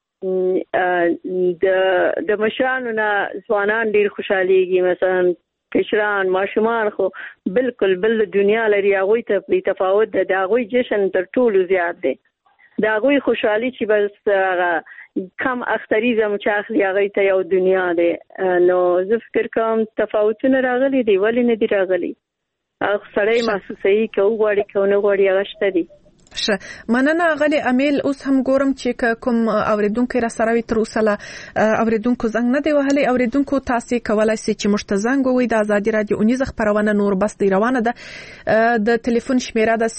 د مشرانو نه ځوانان ډېر خوشحالیږي، مثلا کشران ماشومان خو بالکل بل دنیا لري، هغوی ته بې تفاوت ده. د هغوی جشن تر ټولو زیات دی. د هغوی خوشحالي چې بس هغه کم اختریزم چې اخلي هغوی ته یو دنیا دی. نو زه فکر کوم تفاوتونه راغلي دي. ولې نه دي راغلي؟ هغه سړی محسوسوي که وغواړي که ونه غواړي هغه شته دي. مننه غلی امیل. اوس هم ګورم چې کوم اوریدونکو را سره وي، تر اوسه لا اوریدونکو زنګ نه دی وهلی. اوریدونکو تاسو کولای شئ چې مشت زنګ ووي. د آزادي رادیو اونیز خبرونه نور بس دی روانه ده. د ټلیفون شمیره ده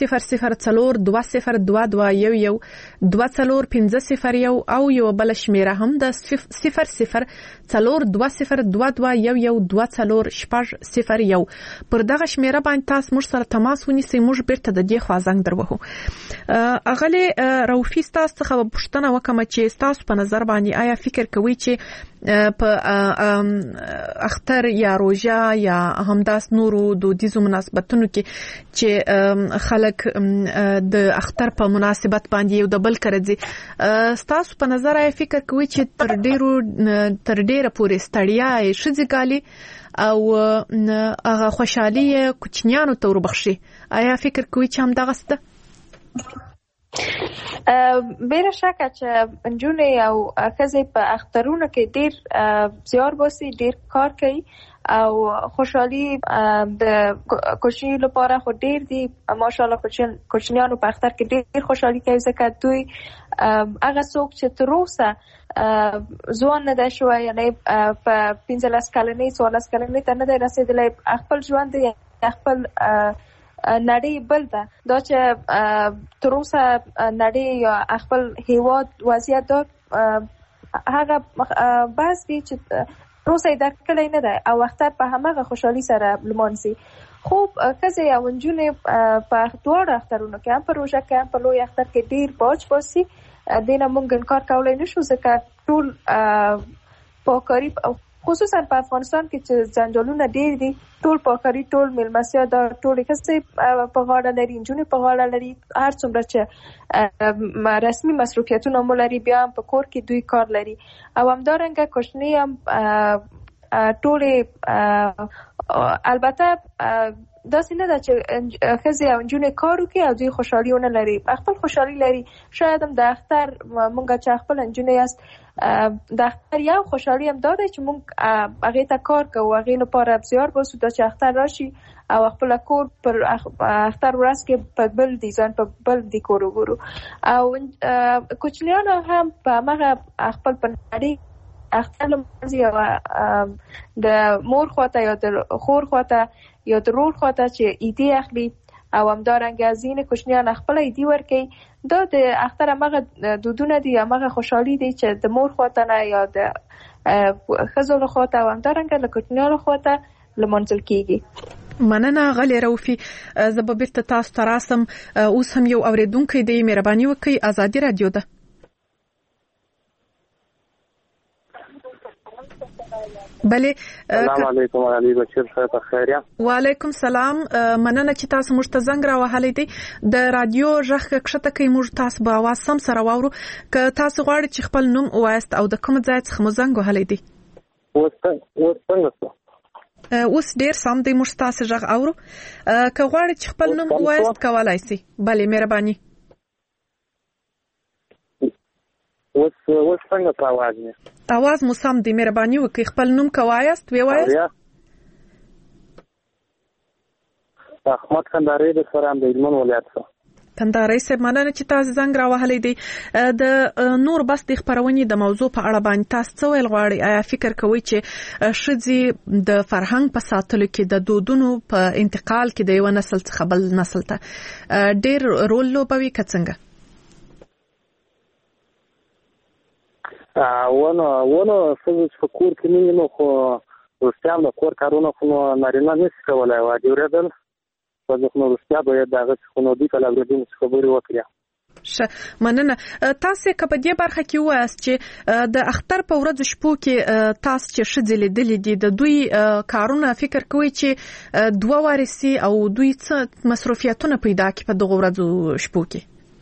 00420221 24050 او یو بل شمیره هم ده 00420221 پر دغه شمیره باندې تاسو موږ سره تماس ونیسئ، موږ بیرته د دې خوا زنګ دروهو. اغلی روفي تاسو څخه پوښتنه وکم چې تاسو په نظر باندې آیا فکر کوئ چې په اختر یا روژه یا همداس نورو دودیزو مناسبتونو کې چې خلک د اختر په مناسبت باندې یو د بل کرځي تاسو په نظر آیا فکر کوئ چې تر ډیره پورې ستړیا شذ ګالي او هغه خوشحالي کوچنیانو ته وربخشي آیا فکر کوئ چې هم دغه ست بلا شکه چې نجونې او ښځې په اخترونو کې ډیر زیار باسي ډیر کار کوي او خوشحالي د کوچنیو لپاره خو ډیر دي ماشاءالله کوچنیانو په اختر کې ډیر خوشحالي کوي ځکه دوی هغه څوک چې تر اوسه ځوان نه دی شوی یعنی په 15 کلنۍ 14 کلنۍ ته نه دی رسېدلی خپل ژوند دی خپل نړۍ بل ده دا چې تر اوسه نړۍ یا خپل هیواد وضعیت دا هغه بحث دی چې تر اوسه یې درک کړی نه دی او اختر په هماغه خوشحالي سره لمانځي خوب ښځې او نجونې په دواړو اخترونو کې هم په روژه کې هم په لوی اختر کې ډیر باج باسي دې نه موږ انکار کولی نشو ځکه ټول پاککاري خصوصا په افغانستان کې چې جنجالونه ډیر دي ټول پاککاري ټول میلمستیا دا ټول ښځې په غاړه لري نجونې په غاړه لري هر څومره چې رسمي مصروفیتونه مو لري بیا هم په کور کې دوی کار لري او همدارنګه کوچنۍ هم ټولې البته داسې نه ده چې ښځې او نجونې کار وکړي او دوی خوشحالي ونه لري خپل خوشحالي لري شاید هم د اختر مونږ چې خپل نجونې یاست د اختر یو خوشحالي هم دا دی چې مونږ هغې ته کار کوو هغې لپاره زیار باسو دا چې اختر راشي او خپل کور پر اختر ورځ کې په بل ډیزاین په بل ډیکور وګورو او کوچنیان هم په هغه خپل په نړۍ اختر لمانځي او د مور خواته یا د خور خواته یا د رور خواته چې ایدي اخلي او همدارنګه ځینې کوچنیان خپل ایدي ورکوي دا د اختر همغه دودونه دي همغه خوشحالي دي چې د مور خواته نه یا د ښځو له خواته او همدارنګه له کوچنیانو خواته لمانځل کیږي مننه غلی روفي زه به بیرته تاسو ته راسم اوس هم یو اورېدونکی دی مهرباني وکړئ ازادي رادیو ده بله السلام علیکم علي بشیر صاحب خیریه وعلیکم سلام مننه چې تاسو موږ ته زنګ راوهلی دی د رادیو غږ کښته کوي موږ تاسو به اواز سم سره واورو که تاسو غواړئ چې خپل نوم ووایاست او د کوم ځای څخه مو زنګ وهلی دی اوس ډیر سم دی موږ تاسو غږ اورو که غواړئ چې خپل نوم ووایاست کولای شئ بله مهرباني اوس څنګه په اواز نه اواز مو سم دی مهرباني وکړئ خپل نوم کوایاست ووایاست احمد کندهاري د سرام د هلمند ولایت څخه کندهاري صاحب مننه چې تاسو زنګ راوهلی دی د نور بس د خبرونې د موضوع په اړه باندې تاسو څه ویل غواړئ آیا فکر کوئ چې ښځې د فرهنګ په ساتلو کې د دودونو په انتقال کې د یو نسل څخه بل نسل ته ډیر رول لوبوي که څنګه ونه ښځې چې په کور کې نه وي نو خو رښتیا هم د کور کارونه خو نارینه نشي کولی واجب اورېدل ښځې خو نو رښتیا باید د هغه څخه نو دوی ته له اورېدونکو څخه خبرې وکړي مننه تاسو که په دې برخه کې وایاست چې د اختر په ورځو شپو کې تاسو چې ښځې لیدلې دي د دوی کارونه فکر کوئ چې دوه وارسي او دوی څه مصروفیتونه پیدا کړي په دغو ورځو شپو کې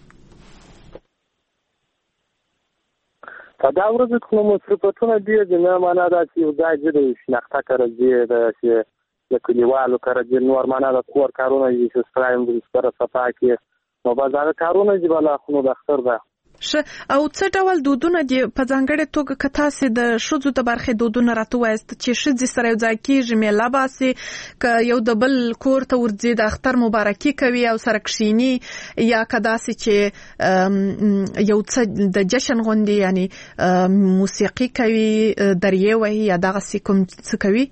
په دا ورځو کې نو مصروفیتونه ډېر دي نه معنا دا چې یو ځای ځي د شناخته کره ځي چې د کلیوالو کره ځي نور معنا د کور کارونه دي چې سرایم د سره صفا کې نو بازار کارونه دي بلا خو د اختر ده او څه ډول دودونه دي په ځانګړې توګه که تاسو د ښځو د برخې دودونه راته وایاست چې ښځې سره یو ځای کېږي میله باسي که یو د بل کور ته ورځي د اختر مبارکي کوي او سره کښیني یا که داسې چې یو څه د جشن غوندې یعنی موسیقي کوي دریې وهي یا دغسې کوم څه کوي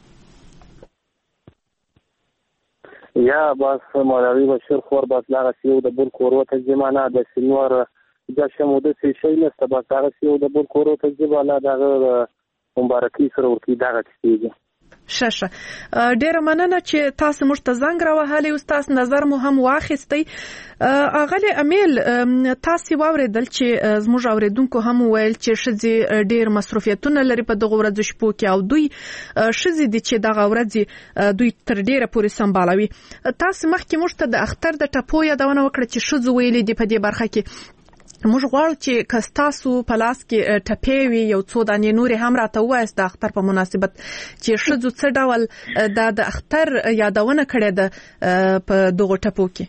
یا بس مولوي بشیر خور بس دغسې یو د بل کور ته ځي معنا داسې نور جشن مو داسې شی نشته بس هغسې یو د بل کور ته ځي بالا د هغه مبارکي سره ورکوي دغه کیسې دي شاشه ډیره مننه چې تاسو موږ ته زنګ راوهلې او تاسو نظر مو هم واخیستی. اغلی امیل تاسو واوریدل چې زموږ اوریدونکو هم ویل چې شذې ډیر مصروفیتونه لري په دغه ورځ شپو کې او دوی شذې دي چې دغه ورځ دوی تر ډیره پورې سمبالوي. تاسو مخکې موږ ته د اختر د ټپو یادونه وکړه چې شذې ویلې دي په دې برخه کې. موږ غواړو چې کستاسو په لاس کې ټپې وي یو څو دانې نورې هم راته ووایاست د اختر په مناسبت چې ښځو څه ډول د اختر یادونه کړې ده په دغو ټپو کې.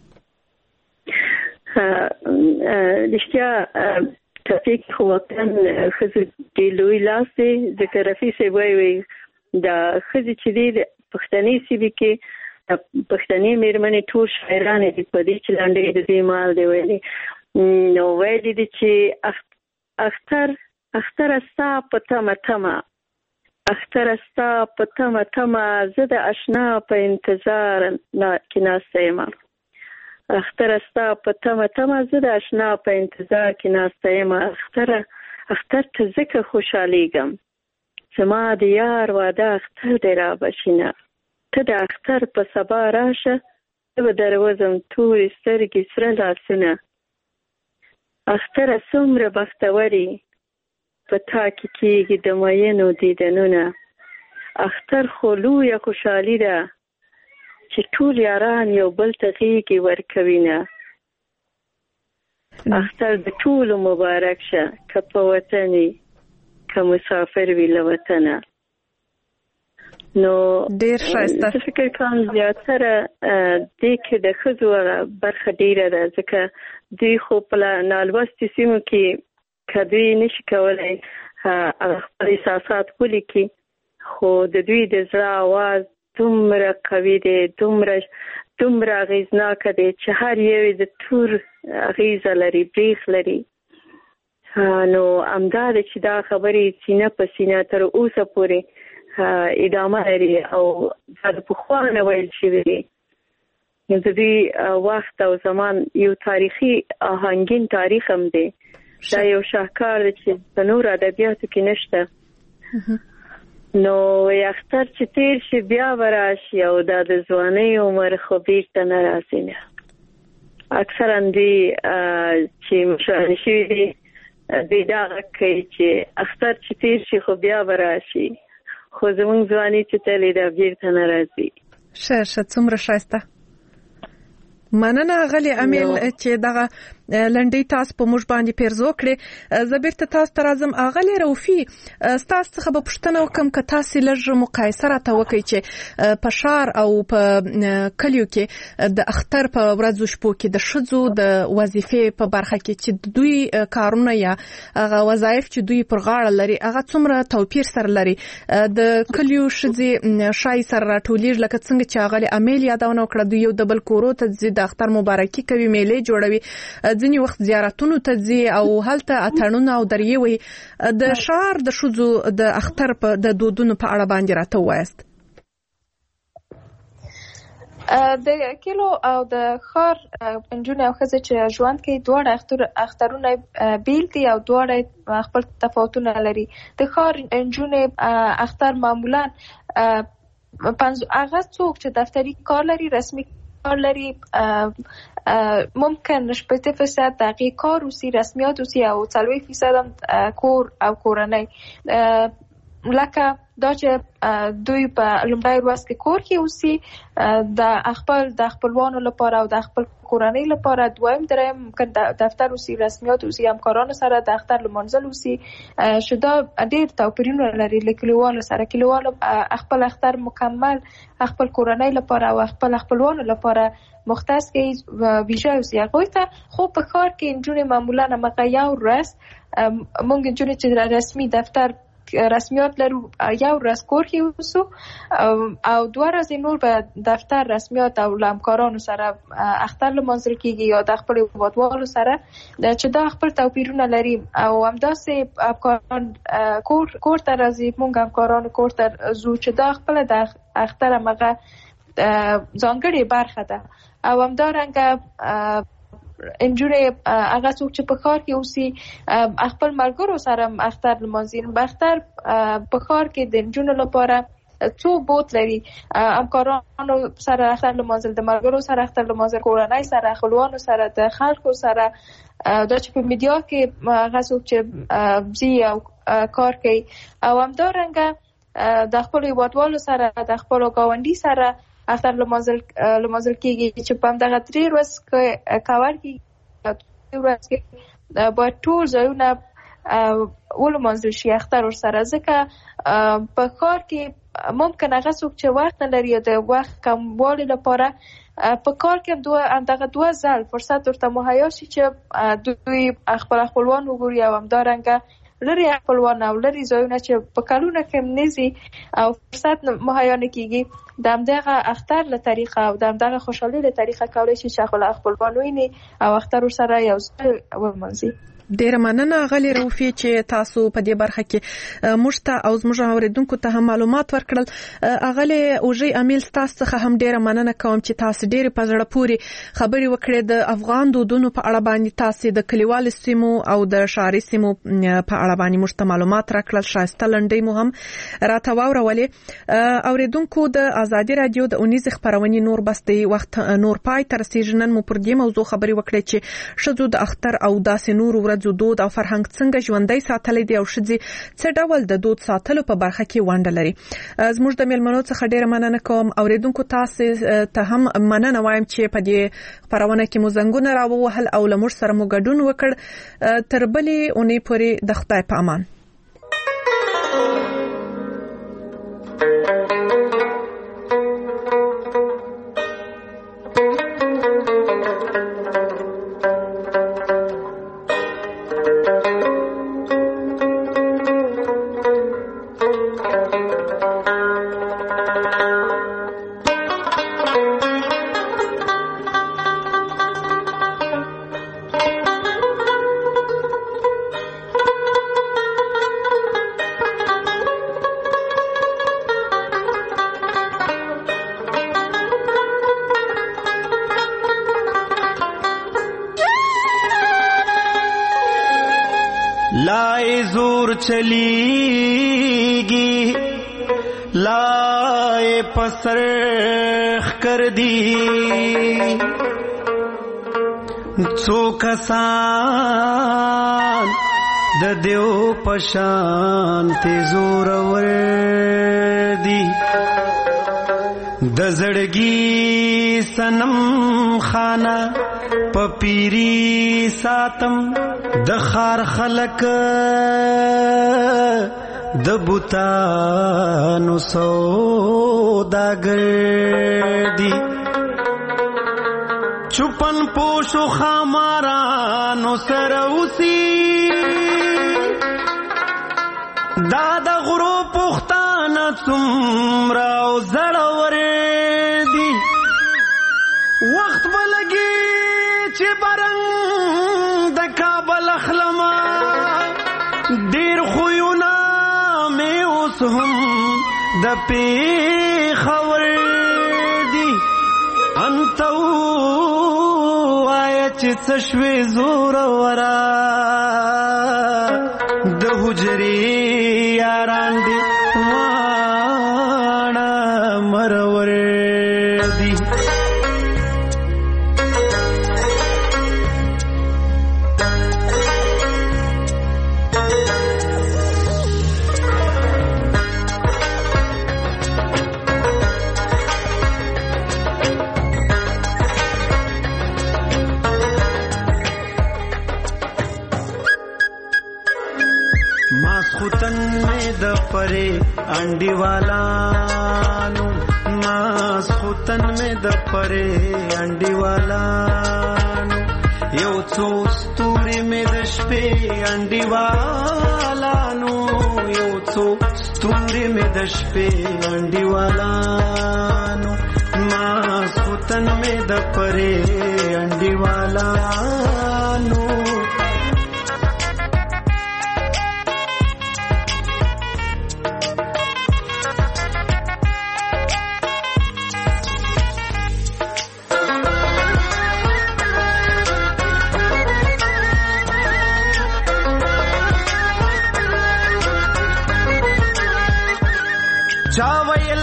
رښتیا ټپې کې خو واقعا ښځو ډېر لوی لاس دی ځکه رفیع صاحب وایي د ښځې چې دی د پښتنې سیمې کې پښتنې مېرمنې ټول شاعرانې دي په دې چې لنډۍ د دې مال دی ویلي نو ویلي دي چې اختر ستا په تمه تمه اختر ستا په تمه تمه زه د اشنا په انتظار کې ناسته یم. اختر ستا په تمه تمه زه د اشنا په انتظار کې ناسته یم. اختر ته ځکه خوشحالیږم زما د یار واده اختر دی رابشینه. ته د اختر په سبا راشه زه به دروزم تورې سترګې سره لاسونه. اختر څومره بختوري په تا کې کېږي د مینو دیدنونه. اختر خو لویه خوشحالي ده چې ټول یاران یو بل ته غېږې ورکوینه. اختر د ټولو مبارک شه که په وطن که مسافر وي له وطنه. نو ډیر ښایسته زه فکر کوم زیاتره دې کې د ښځو برخه ډیره ده ځکه دوی خو په نالوستي سیمو کې که دوی نشي کولی خپل احساسات ولیکي خو د دوی د زړه اواز دومره قوي دی دومره اغیزناکه دی چې هر یو د تور اغیزه لري بریښ لري. نو همدا ده چې دا خبرې سینه په سینه تر اوسه پورې ادامه لري او دا د پخوا نه ویل شوي دي. نو د دوی وخت او زمان یو تاریخي آهنګین تاریخ هم دی. دا یو شاهکار دی چې په نور ادبیاتو کې نشته. نو اختر چې تیر شي بیا به راشي او دا د ځوانۍ عمر خو بیرته نه راځي نه. اکثرا دوی چې مشاهده شوي دي دوی دا غږ کوي چې اختر چې تیر شي خو بیا به راشي خو زمونږ ځواني چې تللی دا بیرته نه راځي. ښه څومره ښایسته. مننه غلی امیل چې دغه لنډۍ تاسو په موږ باندې پیرزو کړې. زه بیرته تاسو ته راځم. اغلی روفي ستاسو څخه به پوښتنه وکړم که تاسو لږ مقایسه راته وکړئ چې په ښار او په کلیو کې د اختر په ورځو شپو کې د ښځو د وظیفې په برخه کې چې دوی کارونه یا هغه وظایف چې دوی پر غاړه لري هغه څومره توپیر سره لري. د کلیو ښځې شای سره راټولیږي لکه څنګه چې اغلی امیل یادونه وکړه دوی یو د بل کورو ته ځي د اختر مبارکي کوي میلې جوړوي ځینې وخت زیارتونو ته ځي او هلته اتڼونه او دریې وي. د ښار د ښځو د اختر د دودونو په اړه باندې راته ووایاست. د کلو او د ښار نجونې او ښځې چې ژوند کوي دواړه اخترونه بیل دي او دواړه خپل تفاوتونه لري. د ښار نجونې اختر معمولا هغه څوک چې دفتري کار لري رسمي کار لري ممکن 80% دقیق کار اوسي رسمیات اوسي او 40% هم کور او کورنۍ لکه دا چې دوی په لومړی ورځ کې کور کې اوسي د خپلوانو لپاره او د خپل کورنۍ لپاره دویم دریم ممکن دفتر اوسي رسمیات اوسي همکارانو سره د اختر لمانځل اوسي شدا ډېر توپیرونه لري له کلیوالو سره. کلیوالو خپل اختر مکمل خپل کورنۍ لپاره او خپل خپلوانو لپاره مختص کې ویژه اوسي هغوی ته. خو په ښار کې نجونې معمولا همغه یو ورځ مونږ نجونې چې رسمي دفتر رسمیات لرو یو ورځ کور کې اوسو او 2 ورځې نور به دفتر رسمیات او همکارانو سره اختر لمانځل کیږي یا د خپل هیوادوالو سره چې دا خپل توپیرونه لري او همداسې همکاران کور ته راځي مونږ همکاران کور ته ځو چې دا خپل د اختر هغه ځانګړې برخه ده. او همدارنګه انجوري هغه څوک چې په ښار کې اوسي خپل ملګرو سره اختر لمانځي. اختر په ښار کې د نجونو لپاره څو بوت لري همکارانو سره اختر لمانځل د ملګرو سره اختر لمانځل کورنۍ سره خپلوانو سره د خلکو سره دا چې په میډیا کې هغه څوک چې بزي او کار کوي او همدارنګه د خپل هیوادوالو سره د خپل ګاونډي سره اختر لمانځل کېږي چې په همدغه 3 ورځ کې کاور کېږي باید ټول ځایونه ولمانځل شي اختر ورسره ځکه په ښار کې ممکن هغه څوک چې وخت نه لري د وخت کموالي لپاره په کار کې همدغه 2 ځل فرصت ورته مهیا شي چې دوی خپلوان وګوري او همدارنګه لري خپلوان او لري ځایونه چې په کلونه کې نزي او فرصت مهیا نه کیږي د همدغه اختر له طریقه او د همدغه خوشحالي له طریقه کولای شي چې خپلوان ویني او اختر سره یو ځای ومنځي. ډیر مننه غلی روفي چې تاسو په دې برخه کې موږ ته او زموږ اوریدونکو ته هم معلومات ورکړل. غلی اوجي امیل تاسو څخه هم ډیر مننه کوم چې تاسو ډیر په زړه پوري خبري وکړې د افغان دودونو په اړه باندې تاسو د کلیوال سیمو او د شهري سیمو په اړه باندې موږ ته معلومات راکړل. شایسته لنډي مو هم راته واورولې. اوریدونکو د ازادي رادیو د اونیز خبرونه نور بس دی وخت نور پای تر سیجنن مو پر دې موضوع خبري وکړې چې شذو د اختر او داسې نور دود او فرهنګ څنګه ژوندۍ ساتلې دي او شذي څه ډول د دود ساتلو په برخه کې ونډه لري. زموږ د میلمنو څخه ډیره مننه کوم. اوریدونکو تاسو ته هم مننه وایم چې په دې خبرونه کې مو زنګونه راووهل او لمر سره مو ګډون وکړ. تر بلې اونۍ پورې د خدای په امان. لائے زور چلیگی لائے پسرخ کر دی څو کسان د دیو پشان ته زور ور دی د زړګي سنم خانه پپیری ساتم د خار خلق د بوتانو سوداګر دی چپن پوشو خامارانو سروسی دادا غرو پختانا څومره زړور دی وخت بلګي چې برنګ د کابل اخلما ډیر خوونه مې اوس هم د پیښور دی انتو آیا چې څه شوې زور ورا د حجرې یاران دی واڼه مرور دی ماسخوتن میں دپرے انڈی والانو ماسخوتن میں دپرے انڈی والانو یو څو ستوري میں د شپې انڈی والانو یو څو ستوري میں د شپې انڈی والانو ماسخوتن میں دپرے انڈی والانو چا ویل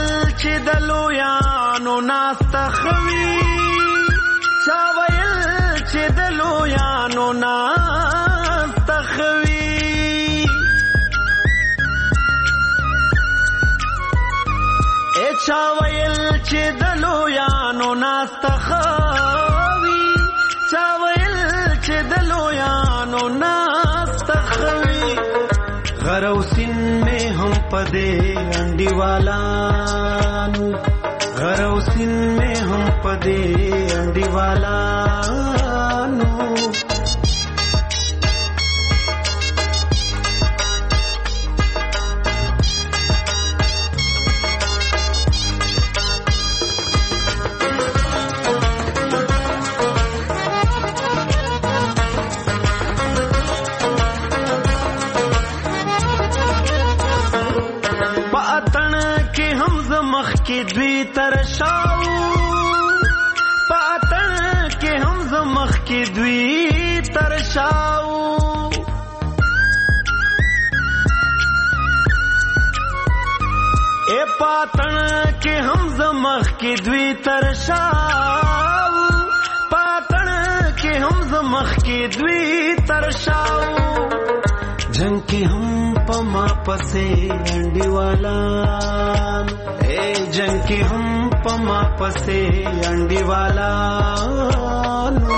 چا ویل چې د لویانو ناستخوي چا ویل چې د لویانو ناستخوي غر او سین میں هم پدې انډیوالانو غر او سین میں هم پدې انډیوالانو کی دوی ترشاو پاتن کې هم زمخ کی دوی ترشاو اے پاتن کې هم زمخ کی دوی ترشاو پاتن کې هم زمخ کی دوی ترشاو جنگ کې هم پما پسې انډیوالان جنگ کی ہم پما پسے انڈیوالانو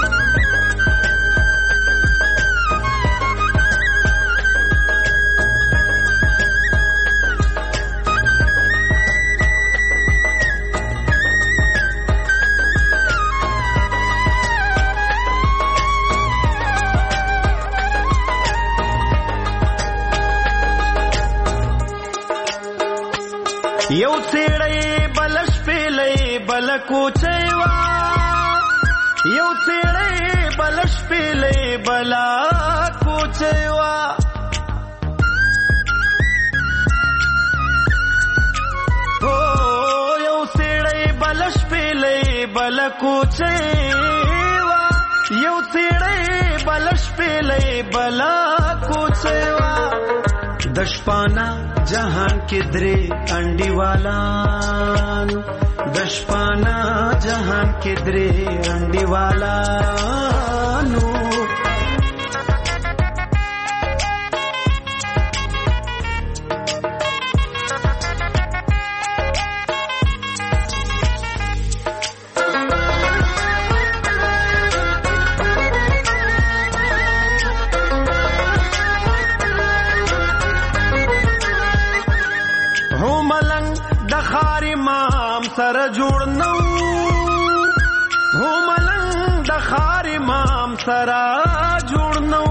یو سیړی بلش پیلې بل کوچېوا یو سیړی بلش پیلې بل کوچېوا او یو سیړی بلش پیلې بل کوچېوا یو سیړی بلش پیلې بل کوچېوا دشپانا جہان کے درے انڈیوالان دشپانا جہان کے درے انڈیوالانو سر جوړ نو هو ملنګ د خار امام سره جوړ نو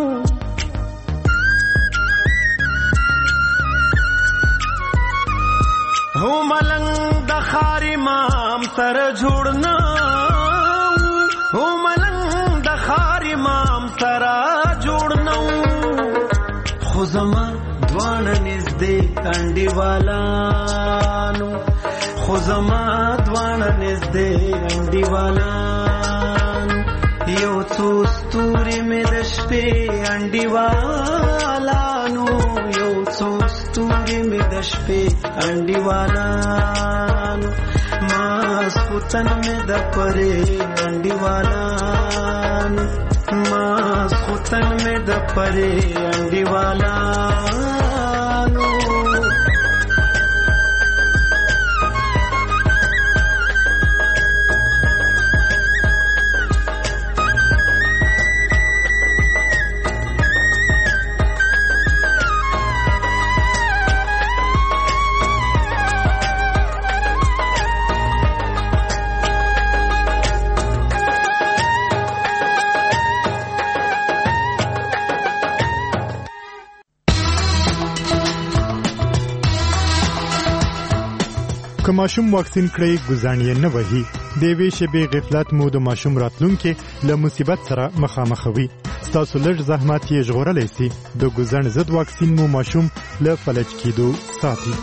هو ملنګ د خار امام سره جوړ نو هو ملنګ د خار امام سره جوړ نو خو زما دوانه نږدې انډیوالانو خو زما دوانه نږدې انډیوالانو یو څو ستوري مې د شپې انډیوالانو یو څو ستوري مې د شپې انډیوالانو ماسخوتن مې د پرې انډیوالانو ماسخوتن مې د پرې انډیوالانو که ماشوم واکسین کړی ګزانیه نه وهي د وی شبي غفلت مو د ماشوم راتلونکي له مصیبت سره مخامخوي تاسو لږ زحمت یې ژغورلی سي د ګزن ضد واکسین مو ماشوم له فلج کېدو ساتي